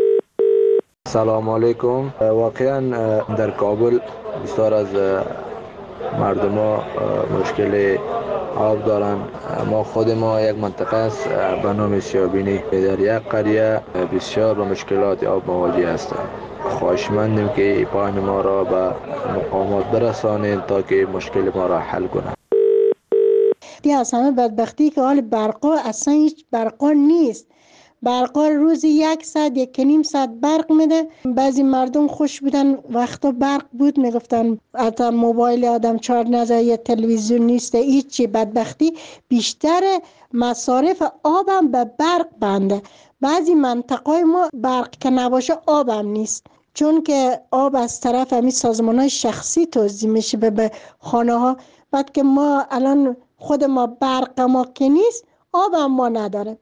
سلام علیکم. واقعا در کابل بسیار از مردم ها مشکل آب دارن. ما خود ما یک منطقه است به نام سیابینی در یک قریه بسیار با مشکلات آب مواجه هستند. خواهشمندیم که پایان ما را به مقامات برسانید تا که مشکل ما را حل کنند. بیا از همه بدبختی که حال برقا اصلا هیچ برقا نیست. برقا روزی یک ساعت یک نیم ساعت برق میده. بعضی مردم خوش بودن وقتا برق بود میگفتن حتی موبایل آدم چارج نزد یا تلویزیون نیست هیچی. بدبختی بیشتر مصارف آبم به برق بنده. بعضی منطقه ما برق که نباشه آبم نیست، چون که آب از طرف همین سازمان‌های شخصی توزیع میشه به خانه ها. بعد که ما الان خود ما برق ما که نیست آب ما نداریم.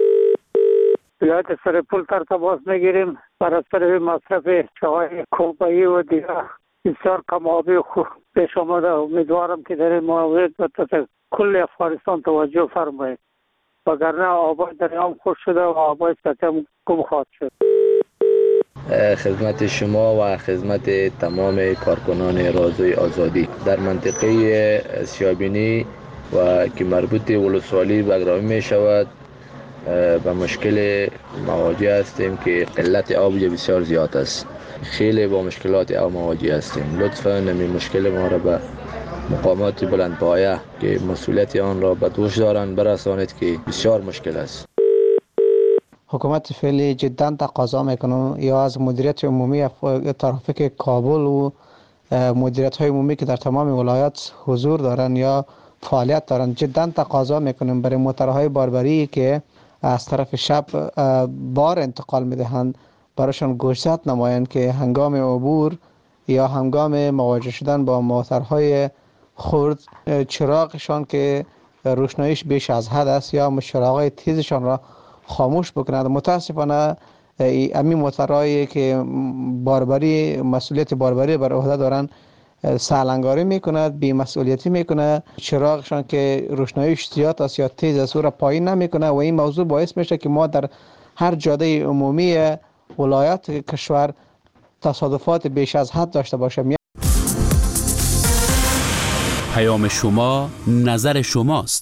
ولایت سرپل تر تماس میگیریم بر اثر مصرف چای کوپایی و دیگر بسیار کم آبی خوب پیش آمده. امیدوارم که در این مورد به کل افغانستان توجه فرمایید وگرنه آبای دریام خوش شده و آبای سطح هم گم خواهد شد. خدمت شما و خدمت تمام کارکنان رادیوی آزادی در منطقه سیابینی و که مربوط ولسوالی بگرامی می شود به مشکل مواجه هستیم که قلت آب بسیار زیاد است. خیلی با مشکلات آب مواجه هستیم. لطفاً این مشکل ما را به مقامات بلندپایه که مسئولیت آن را به دوش دارند برسانید که بسیار مشکل است. حکومت فعلی جدا تقاضا میکنه یا از مدیریت عمومی ترافیک کابل و مدیریت های عمومی که در تمام ولایات حضور دارن یا فعالیت دارن جدا تقاضا میکنیم برای موتورهای باربری که از طرف شب بار انتقال میدهند برایشان گوشزد نمایند که هنگام عبور یا هنگام مواجه شدن با موتورهای خرد چراغشان که روشناییش بیش از حد است یا چراغهای تیزشان را خاموش بکنند. متاسفانه امی موتورهایی که باربری مسئولیت باربری بر عهده دارند سالنگاری میکند، بی مسئولیتی میکنه، چراغشان که روشناییش زیاد است یا تیز است او را پایین نمیکنه و این موضوع باعث میشه که ما در هر جاده عمومی ولایات کشور تصادفات بیش از حد داشته باشیم. پیام شما نظر شماست.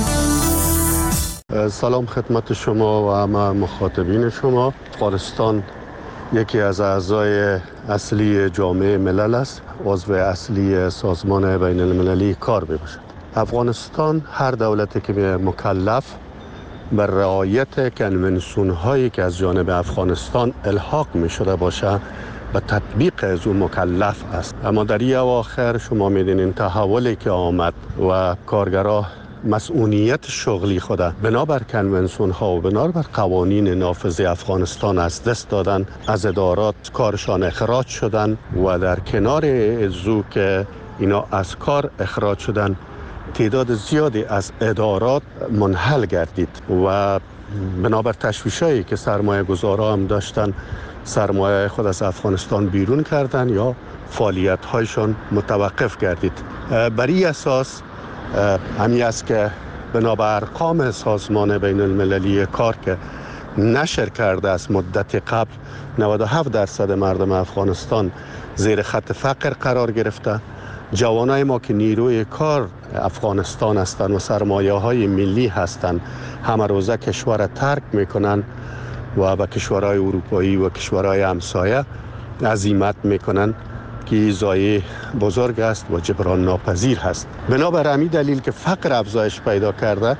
سلام خدمت شما و همه مخاطبین شما. افغانستان یکی از اعضای اصلی جامعه ملل است، عضو اصلی سازمان بین المللی کار میباشد. افغانستان هر دولتی که مکلف بر رعایت کنونسیون هایی که از جانب افغانستان الحاق می شده باشه به تطبیق از اون مکلف است. اما در این اواخر شما میدونین تحولی که آمد و کارگرها مسئولیت شغلی خود بنابر کنونسیون ها و بنابر قوانین نافذ افغانستان از دست دادن، از ادارات کارشان اخراج شدن و در کنار ازو که اینا از کار اخراج شدن تعداد زیادی از ادارات منحل گردید و بنابر تشویشایی که سرمایه گذارا هم داشتن سرمایه خود از افغانستان بیرون کردن یا فعالیت هایشان متوقف گردید. بر این اساس همی است که بنابر ارقام سازمان بین المللی کار که نشر کرده از مدت قبل نود و هفت درصد مردم افغانستان زیر خط فقر قرار گرفته. جوانای ما که نیروی کار افغانستان هستند و سرمایه های ملی هستند همه روزه کشور را ترک میکنن و به کشورهای اروپایی و کشورهای همسایه عزیمت میکنن که ضایعه بزرگ است و جبران ناپذیر هست. بنابر همین دلیل که فقر افزایش پیدا کرده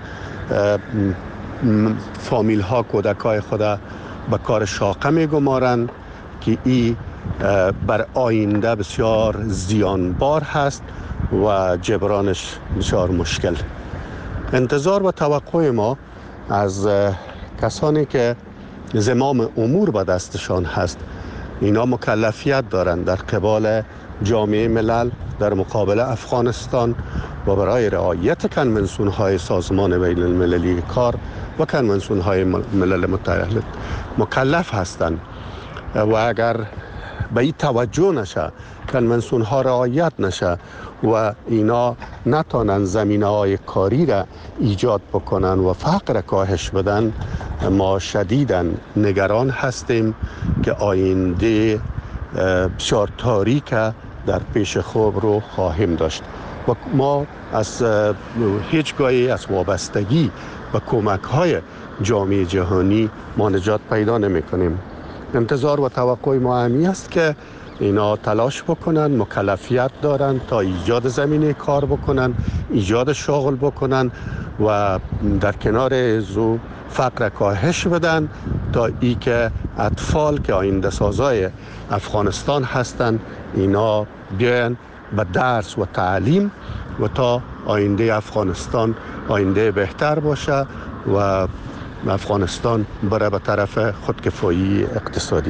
فامیل ها کودک های خود به کار شاقه میگمارند که این بر آینده بسیار زیانبار هست و جبرانش بسیار مشکل. انتظار و توقع ما از کسانی که زمام امور به دستشان هست اینا مکلفیت دارند در قبال جامعه ملل در مقابل افغانستان و برای رعایت کنونسیون های سازمان بین المللی کار و کنونسیون های ملل متحد مکلف هستند و اگر به این توجه نشه کنونسیون ها رعایت نشه و اینا نتانن زمینه های کاری را ایجاد بکنن و فقر کاهش بدن ما شدیداً نگران هستیم که آینده بسیار تاریک در پیش خوب رو خواهیم داشت و ما از هیچگاهی از وابستگی و کمک های جامعه جهانی ما نجات پیدا نمی کنیم. انتظار و توقع ما همی است که اینا تلاش بکنن، مکلفیت دارن تا ایجاد زمینه کار بکنن، ایجاد شغل بکنن و در کنار زو فقر کاهش بدن تا ای که اطفال که آینده سازای افغانستان هستند اینا بیان به درس و تعلیم و تا آینده افغانستان آینده بهتر باشه و افغانستان بره به طرف خودکفایی اقتصادی.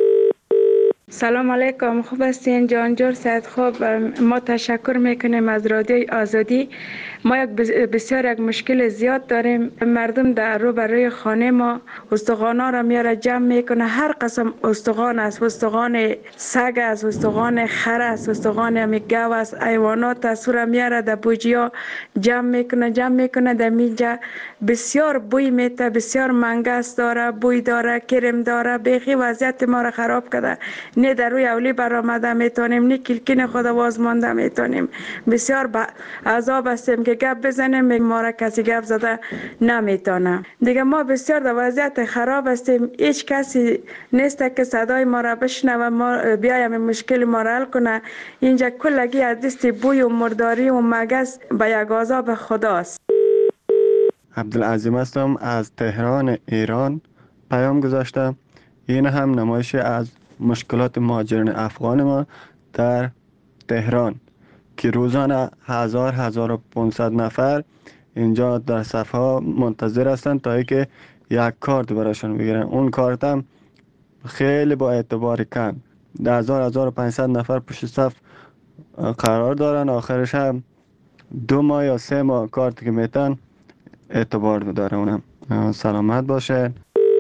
سلام علیکم، خوب هستین جانجور سید؟ خوب، ما تشکر میکنیم از رادیوی آزادی. ما یک بسیار یک مشکل زیاد داریم. مردم در رو برای خانه ما استخوانا را میاره جمع میکنه، هر قسم استخوان است، استخوان سگ است، استخوان خر است، استخوان همی گاو است، حیوانات است، را میاره در بوجیا جمع میکنه جمع میکنه در اینجا بسیار بوی میته، بسیار منگس داره، بوی داره، کرم داره، بیخی وضعیت ما را خراب کرده. نه در روی اولی برآمده میتونیم، نه کلکین خود واز مانده میتونیم. بسیار با عذاب هستیم که گپ بزنیم ما را کسی گپ زده نمیتونه. دیگه ما بسیار در وضعیت خراب هستیم، هیچ کسی نیست که صدای ما را بشنوه ما بیایم مشکل ما را حل کنه. اینجا کلگی از دست بوی و مرداری و مگس به یک عذاب خداست. عبدالعظیم هستم از تهران ایران. پیام گذاشتم. این هم نمایش از مشکلات مهاجران افغان ما در تهران که روزانه هزار هزار و پانصد نفر اینجا در صفها منتظر هستند تا اینکه یک کارت براشون بگیرن. اون کارت هم خیلی با اعتبار کم، ده هزار هزار و پانصد نفر پشت صف قرار دارن، آخرش هم دو ماه یا سه ماه کارت که میتن اعتبار داره. اونم سلامت باشه.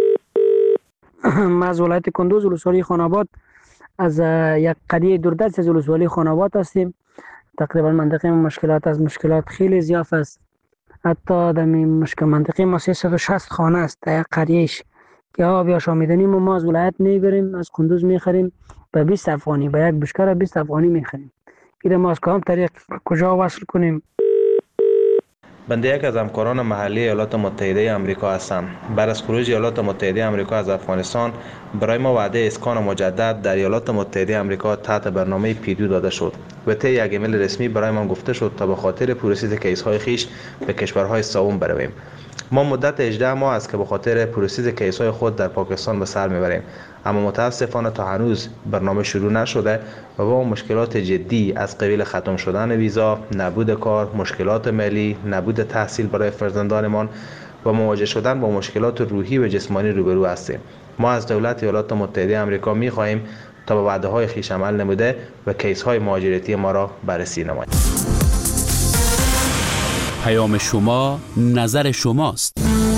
ما از ولایت کندوز ولسوالی خاناباد از یک قریه دوردست از ولسوالی خاناباد هستیم. تقریبا منطقه مشکلات از مشکلات خیلی زیاد است. حتی در مشکل منطقه ما سیصد و شصت خانه است در یک قریهش که آب یا شامیدنی ما از ولایت میبریم، از کندوز میخریم به بیست افغانی، به یک بشکر بیست افغانی میخریم. این ما از کدام طریق کجا وصل کنیم؟ بنده یک از همکاران محلی ایالات متحده آمریکا هستم. بعد از خروج ایالات متحده آمریکا از افغانستان برای ما وعده اسکان مجدد در ایالات متحده آمریکا تحت برنامه پیدو داده شد و طی یک ایمیل رسمی برای ما گفته شد تا به خاطر پروسس کیس های خیش به کشورهای سوم برویم. ما مدت هجده ماه است که به خاطر پروسس کیس های خود در پاکستان به سر میبریم، اما متاسفانه تا هنوز برنامه شروع نشده و با مشکلات جدی از قبیل ختم شدن ویزا، نبود کار، مشکلات مالی، نبود تحصیل برای فرزندانمان و مواجه شدن با مشکلات روحی و جسمانی روبرو هستیم. ما از دولت ایالات متحده آمریکا می خواهیم تا به وعده های خویش عمل نموده و کیس های مهاجرتی ما را بررسی نماید. پیام شما نظر شماست.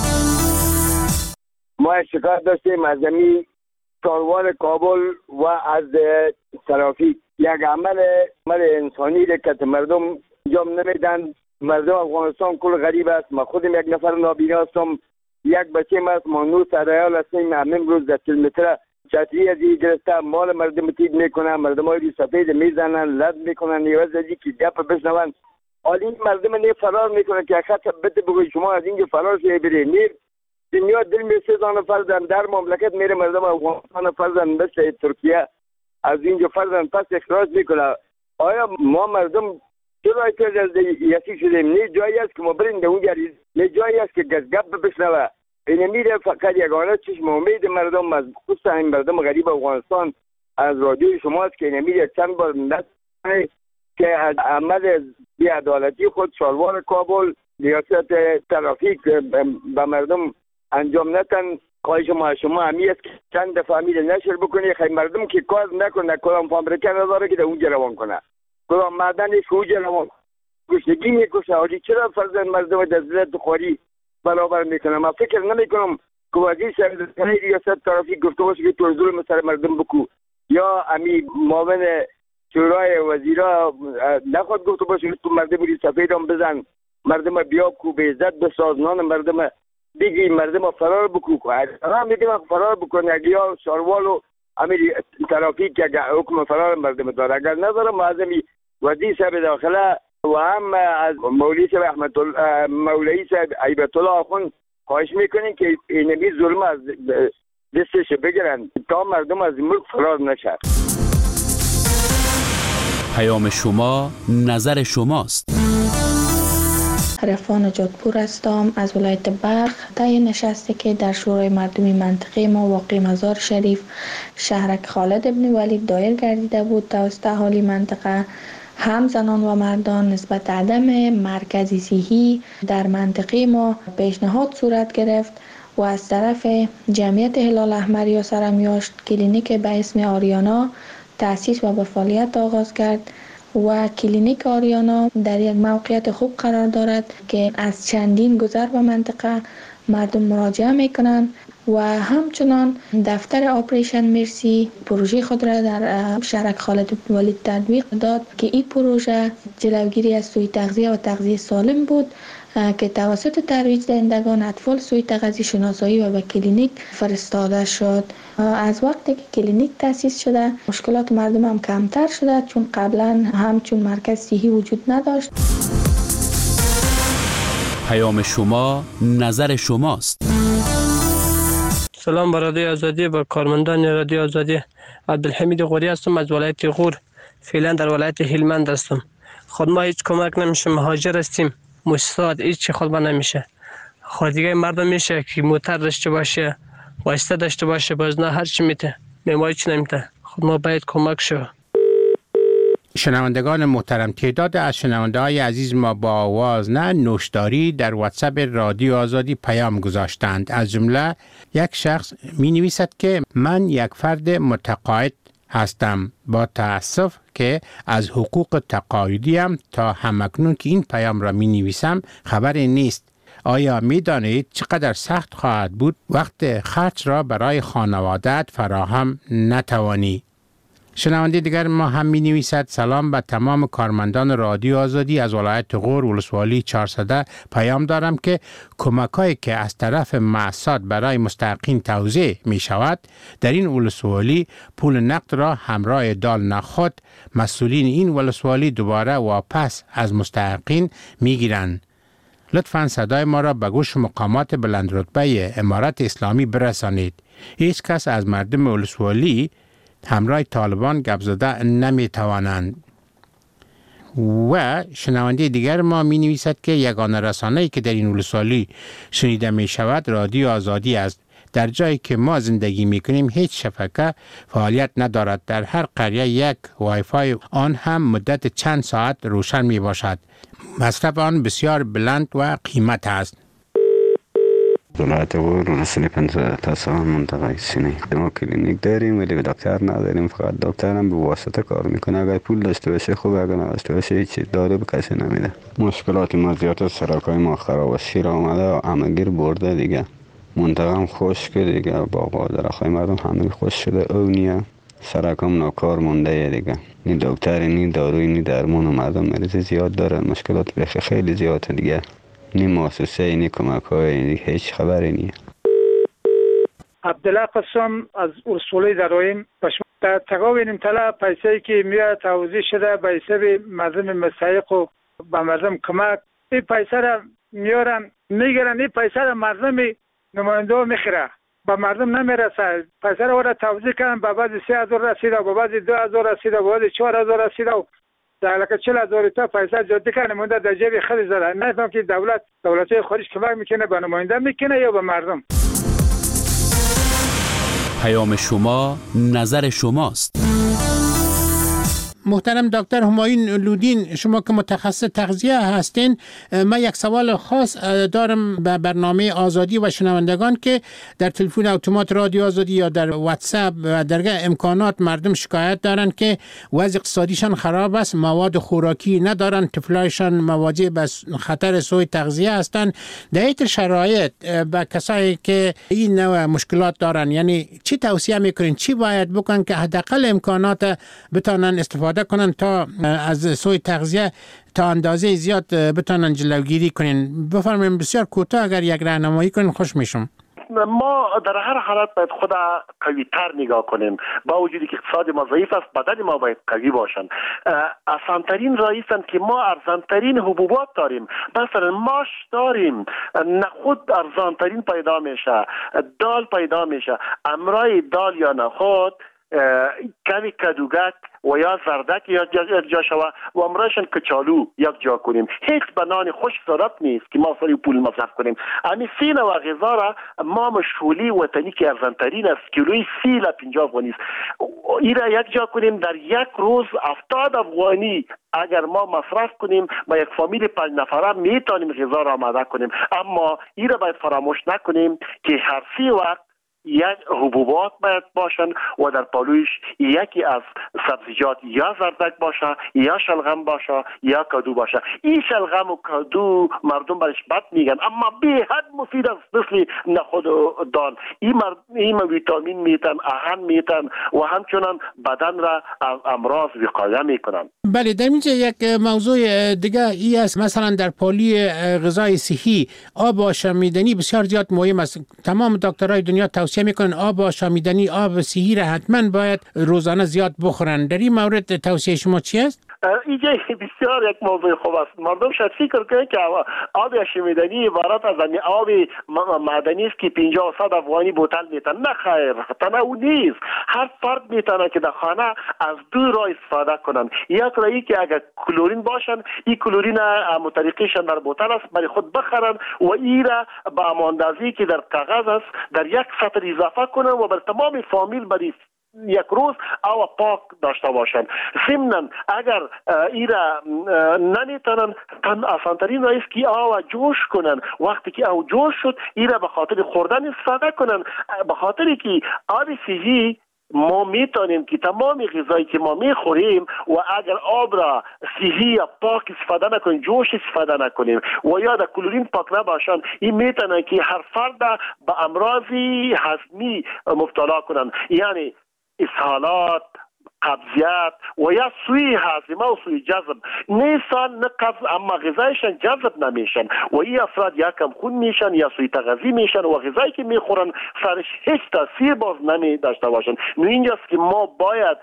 ما شکایت داشتیم از زمین چاروان کابل و از ترافیک. یک عمل عمل انسانی که مردم انجام نمیدن. مردم افغانستان کل غریب است. ما خودم یک نفر نابینا هستم. یک بچه است. ما نو سرایال هستیم. همین روز در کیلومتر چتری از این گرفته مال مردم تیب میکنن. مردم های سفید میزنن، لد میکنن، نیوز ازی که گپ بشنون. حالی این مردم نی فرار میکنن که خط بده بگوی شما از اینجا فرار شوی برید. نیر دنیا دل می سوزانه فرزن در مملکت میره مردم افغانستان فرزن مثل ترکیه از اینجا فرزن پس اخراج میکنه. آیا ما مردم چرا که از یکی شدیم؟ نه جایی است که ما بریم در اونجا، نه جایی است که گپ بشنوه. این میره فقط یگانه چشم امید مردم از خصوصا این مردم غریب افغانستان از رادیوی شماست که این میره چند بار نکنه که از عمل بی‌عدالتی خود شاروان کابل ریاست ترافیک به مردم انجام نتن. خواهش ما شما همی است که چند دفعه میره نشر بکنی خیلی مردم که کار نکنه کلام فابریکه نداره که در اونجا روان کنه، کلام معدنش که اونجا روان گشنگی میکشه. حالی چرا فرزن مردم در ذلت خواری برابر میکنه؟ من فکر نمی کنم که وزیر سرزنی ریاست ترافیک گفته باشه که تو ظلم سر مردم بکو، یا امی معاون شورای وزیرا نخواد گفته باشه که تو مردم بودی سفید هم بزن، مردم بیا کو به عزت بسازنان مردم دیگی مردم فرار بکو. هم میگم فرار بکنه اگه یا شاروالو امی ترافیک که حکم فرار مردم داره. اگر نداره معظمی وزیر صاحب داخله و هم از مولوی صاحب احمد مولوی صاحب عیبت الله آخوند خواهش میکنین که اینمی ظلم از دستش بگیرن تا مردم از ملک فرار نشه. پیام شما نظر شماست. عرفان جادپور هستم از ولایت بلخ. طی نشستی که در شورای مردمی منطقه ما واقع مزار شریف شهرک خالد ابن ولید دایر گردیده بود توسط اهالی منطقه، هم زنان و مردان نسبت عدم مرکزی صحی در منطقه ما پیشنهاد صورت گرفت و از طرف جمعیت هلال احمر یا سرمیاشت کلینیک به اسم آریانا تأسیس و به فعالیت آغاز کرد و کلینیک آریانا در یک موقعیت خوب قرار دارد که از چندین گذر به منطقه مردم مراجعه میکنند و همچنان دفتر آپریشن مرسی پروژه خود را در شهرک خالد بن ولید تطبیق داد که این پروژه جلوگیری از سوء تغذیه و تغذیه سالم بود که توسط ترویج دهندگان اطفال سوء تغذیه شناسایی و به کلینیک فرستاده شد. از وقتی که کلینیک تأسیس شده مشکلات مردم هم کمتر شده چون قبلا همچون مرکز صحی وجود نداشت. پیام شما نظر شماست. سلام بر رادیو آزادی، با کارمندان رادیو آزادی. عبدالحمید غوری هستم از ولایت غور. فعلا در ولایت هلمند هستم. خود ما هیچ کمک نمیشه، مهاجر هستیم. مستعد هیچ چی خود ما نمیشه. خود دیگه مردم میشه که موتر داشته باشه، واسطه داشته باشه، باز نه هر چی میته. ما هیچ نمیته. خود ما باید کمک شو. شنوندگان محترم، تعداد از شنونده های عزیز ما با آواز نه نوشداری در واتساپ رادیو آزادی پیام گذاشتند. از جمله یک شخص می نویسد که من یک فرد متقاعد هستم، با تأسف که از حقوق تقاعدیم تا همکنون که این پیام را می نویسم خبری نیست. آیا می دانید چقدر سخت خواهد بود وقت خرج را برای خانواده‌ات فراهم نتوانی؟ شنونده دیگر ما هم می نویسد سلام به تمام کارمندان رادیو آزادی از ولایت غور ولسوالی چهارصد پیام دارم که کمک‌هایی که از طرف مؤسسات برای مستحقین توزیع می شود در این ولسوالی پول نقد را همراه دال نخود مسئولین این ولسوالی دوباره واپس از مستحقین می گیرند. لطفاً صدای ما را به گوش مقامات بلند رتبه امارت اسلامی برسانید. هیچ کس از مردم ولسوالی همراه طالبان گپ زده نمی توانند. و شنونده دیگر ما می نویسد که یگانه رسانه‌ای که در این ولسوالی شنیده می شود رادیو آزادی است. در جایی که ما زندگی می کنیم هیچ شبکه فعالیت ندارد. در هر قریه یک وای فای آن هم مدت چند ساعت روشن می باشد. مصرف آن بسیار بلند و قیمت است. ولایت غور رسولی پنجاه تا سال منطقه سینه. ما کلینیک داریم ولی دکتر نداریم، فقط دکتر هم به واسطه کار میکنه. اگر پول داشته باشه خوب، اگر نداشته باشه هیچ دارو به کسی نمیده. مشکلات ما زیاد است، سرکای ما خراب است، شیر آمده همگیر برده دیگه. منطقه هم خشک دیگه، باغ و درختای مردم همه خشک شده، او نیه. سرکم ناکار مونده دیگه. نی دکتر نی داروی نی درمان و مردم مریض زیاد دارن، مشکلات بخی خیلی زیاده دیگه. نی مؤسسه نی کمک های نی هیچ خبری نیه. عبدالله قسم از اصولی درایم در تقاوین طلا پیسه‌ای که میاد توزیع شده به حساب مردم مستحق و به مردم کمک، این پیسه را میارن میگیرن، این پیسه را مردم نماینده میخره، به مردم نمیرسه. پیسه را ورا توزیع کردن، به بعد سه هزار رسیده، به بعد دو هزار رسیده، به بعد چهار هزار رسیده و در لکه چهل هزار تا پیسه جاده کنه مونده در جیب خیلی زده. نفهم که دولت دولت‌های خارج کمک میکنه به نماینده میکنه یا به مردم. پیام شما نظر شماست. محترم دکتر همایون لودین، شما که متخصص تغذیه هستین، من یک سوال خاص دارم به برنامه آزادی و شنوندگان که در تلفن اتومات رادیو آزادی یا در واتساپ و درگاه امکانات مردم شکایت دارن که وضع اقتصادیشان خراب است، مواد خوراکی ندارن، طفلایشان مواجه به خطر سوء تغذیه هستند. در این شرایط به کسایی که این نوع مشکلات دارن، یعنی چی توصیه میکنین، چی باید بکنن که حداقل امکانات بتونن استفاده کنن تا از سوء تغذیه تا اندازه زیاد بتونن جلوگیری کنین؟ بفرمایید بسیار کوتاه اگر یک راهنمایی کنین خوش میشم. ما در هر حالت باید خود قوی تر نگاه کنیم، با وجودی که اقتصاد ما ضعیف است، بدن ما باید قوی باشن. آسانترین رایستن که ما ارزانترین حبوبات داریم، مثلا ماش داریم، نخود ارزانترین پیدا میشه، دال پیدا میشه. امرای دال یا نخود کمی کدوگک و یا زردک یک جا شوه و امرایشان کچالو یک جا کنیم. هیچ بنان خوش ضرورت نیست که ما سری پول مصرف کنیم. امی سی نوع غذا را ما مشغولی وطنی که ارزانترین است، کیلوی سی لا پنجاه افغانی است، این را یک جا کنیم. در یک روز هفتاد افغانی اگر ما مصرف کنیم با یک فامیل پنج نفره میتونیم غذا را آماده کنیم. اما این را باید فراموش نکنیم که هر سی وقت یک حبوبات باید باشن و در پالویش یکی از سبزیجات یا زردک باشه یا شلغم باشه یا کدو باشه. این شلغم و کدو مردم برش بد میگن اما به حد مفید است، مثل نخود و دال. این مرد این ویتامین میتن، آهن میتن و همچنان بدن را از امراض وقایه میکنن. بله، در اینجا یک موضوع دیگه ای است، مثلا در پالی غذای صحی آب آشامیدنی بسیار زیاد مهم است. تمام دکترای دنیا توصیه میکنن آب آشامیدنی، آب صحی را حتما باید روزانه زیاد بخورن. در این مورد توصیه شما چی است؟ اینجا بسیار یک موضوع خوب است. مردم شاید فکر کنند که آب آشامیدنی عبارت از آب معدنی است که پنجاه و صد افغانی بوتل میتن. نه خیر، تنها نیست. هر فرد میتونه که در خانه از دو راه استفاده کنن. یک راهی که اگر کلورین باشن، این کلورین متریقیشان در بوتل است برای خود بخرن و این را با اماندازی که در کاغذ است در یک سطر اضافه کنن و بر تمام فامیل برای یک روز او پاک داشته باشند. ضمناً اگر ایرا نمیتونن، تن آسانترین رایست که او جوش کنن. وقتی که او جوش شد ایرا به خاطر خوردن استفاده کنن، به خاطر که آب صحی ما میتونیم که تمام غذایی که ما میخوریم و اگر آب را صحی یا پاک استفاده نکنیم، جوش استفاده نکنیم و یا در کلورین پاک نباشن، این میتونه که هر فرد به امراضی هضمی مبتلا کنن، یعنی اسهالات، قبضیت و یا سوی هاضمه و سوی جذب. نیستان نه قبض اما غذایشان جذب نمیشن و این افراد یا کم خون میشن یا سوی تغذی میشن و غذایی که میخورن سرش هیچ تاثیر باز نمی داشته باشن. نو اینجاست که ما باید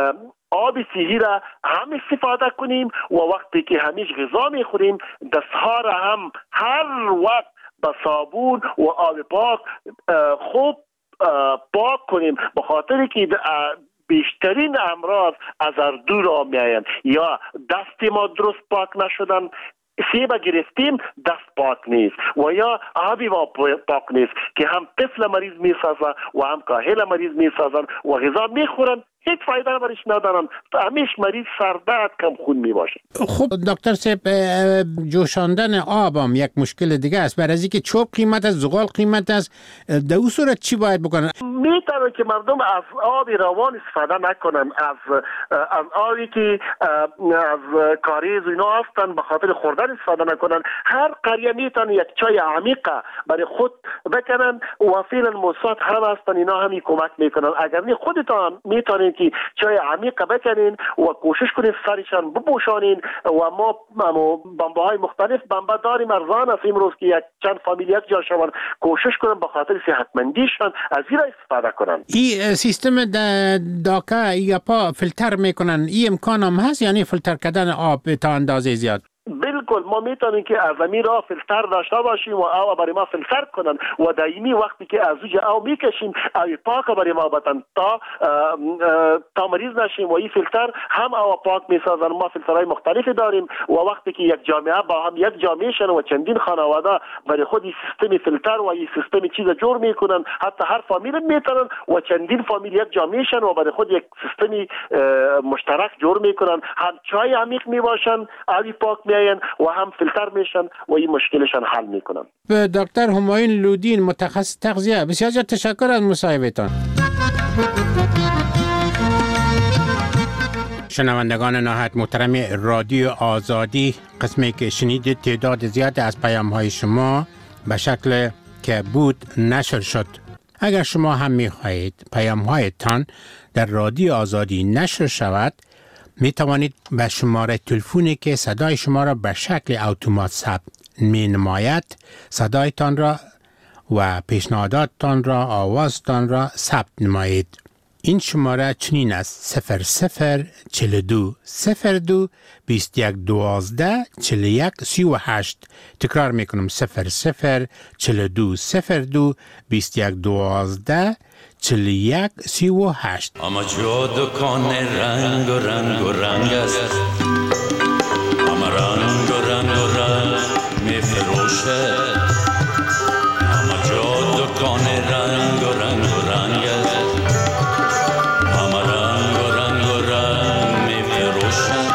آب صحی را هم استفاده کنیم و وقتی که همیش غذا میخوریم دستها را هم هر وقت با صابون و آب پاک خوب پاک کنیم، به خاطر که بیشترین امراض از اردو را می آیند. یا دست ما درست پاک نشدن، سیب گرفتیم دست پاک نیست و یا آبی ما پاک نیست که هم طفل مریض می سازن و هم کاهل مریض می سازن و غذا می خورن هیچ فایده برش ندارن. همیش مریض سردرد کم خون می باشه. خب دکتر صاحب، جوشاندن آب هم یک مشکل دیگه است. برای اینکه چوب قیمت است، زغال قیمت است، در اون صورت چی باید بکنن؟ میتونه که مردم از آب روان استفاده نکنن، از از آبی که از کاریز و اینا هستن به خاطر خوردن استفاده نکنن. هر قریه میتونه یک چای عمیق برای خود بکنن و فعلا موساد هم هستن، اینا هم کمک میکنن. اگر نه خودتان میتونین که چای عمیق بکنین و کوشش کنین سرشان بپوشانین. و ما بمبه های مختلف بمبه داریم، ارزان است امروز که یک چند فامیلیت جا شوند، کوشش کنن به خاطر صحتمندیشان از این استفاده کنن. این سیستم داکا یا پا فیلتر میکنن، این امکان هم هست؟ یعنی فیلتر کردن آب تا اندازه زیاد؟ بالکل ما میتونیم که از زمین را فیلتر داشته باشیم و آب برای ما فیلتر کنن و دائمی وقتی که از اوج آب میکشیم آب پاک برای ما بدن تا تا مریض نشیم. و این فیلتر هم آب پاک میسازن. ما فیلترهای مختلفی داریم و وقتی که یک جامعه با هم یک جامعه شن و چندین خانواده برای خود این سیستم فیلتر و این سیستم چیز جور میکنن، حتی هر فامیل میتونن و چندین فامیل یک جامعه شن و برای خود یک سیستم مشترک جور میکنن. هم چای عمیق میباشن، آب پاک میاین و هم فیلتر میشن و این مشکلشان حل میکنن. دکتر همایون لودین، متخصص تغذیه، بسیار زیاد تشکر از مصاحبهتان. شنوندگان نهایت محترم رادیو آزادی، قسمی که شنیدید تعداد زیاد از پیام های شما به شکل که بود نشر شد. اگر شما هم میخواهید پیام هایتان در رادیو آزادی نشر شود، می توانید به شماره تلفنی که صدای شما را به شکل اتومات ثبت می نماید صدایتان را و پیشنهاداتتان را، آوازتان را ثبت نمایید. این شماره چنین است: صفر صفر چهل و دو صفر دو بیست و یک دوازده چهل و یک سی و هشت. تکرار میکنم: صفر صفر چهل و دو صفر دو بیست و یک دوازده چهل و یک سی و هشت. اما جا دکان رنگ و رنگ و رنگ است، اما رنگ و رنگ و رنگ می فروشه. اما جا دکان رنگ و رنگ و رنگ است، اما رنگ و رنگ و رنگ می فروشه.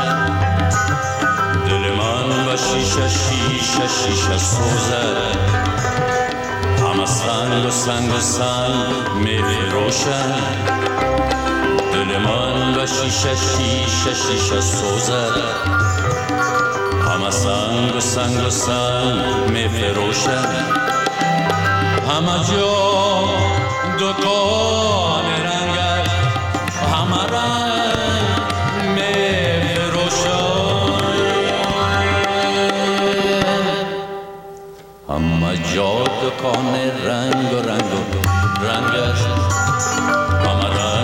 دل من و شیشه شیشه شیشه سوزه، همه سنگ و سنگ و سنگ می فروشن. دل من و شیشه شیشه شیشه سوزه، همه سنگ و سنگ و سنگ می فروشن. همه جا دکان رنگ است، همه رنگ می فروشن. همه جا دکان رنگ و رنگ و رنگ است، همه رنگ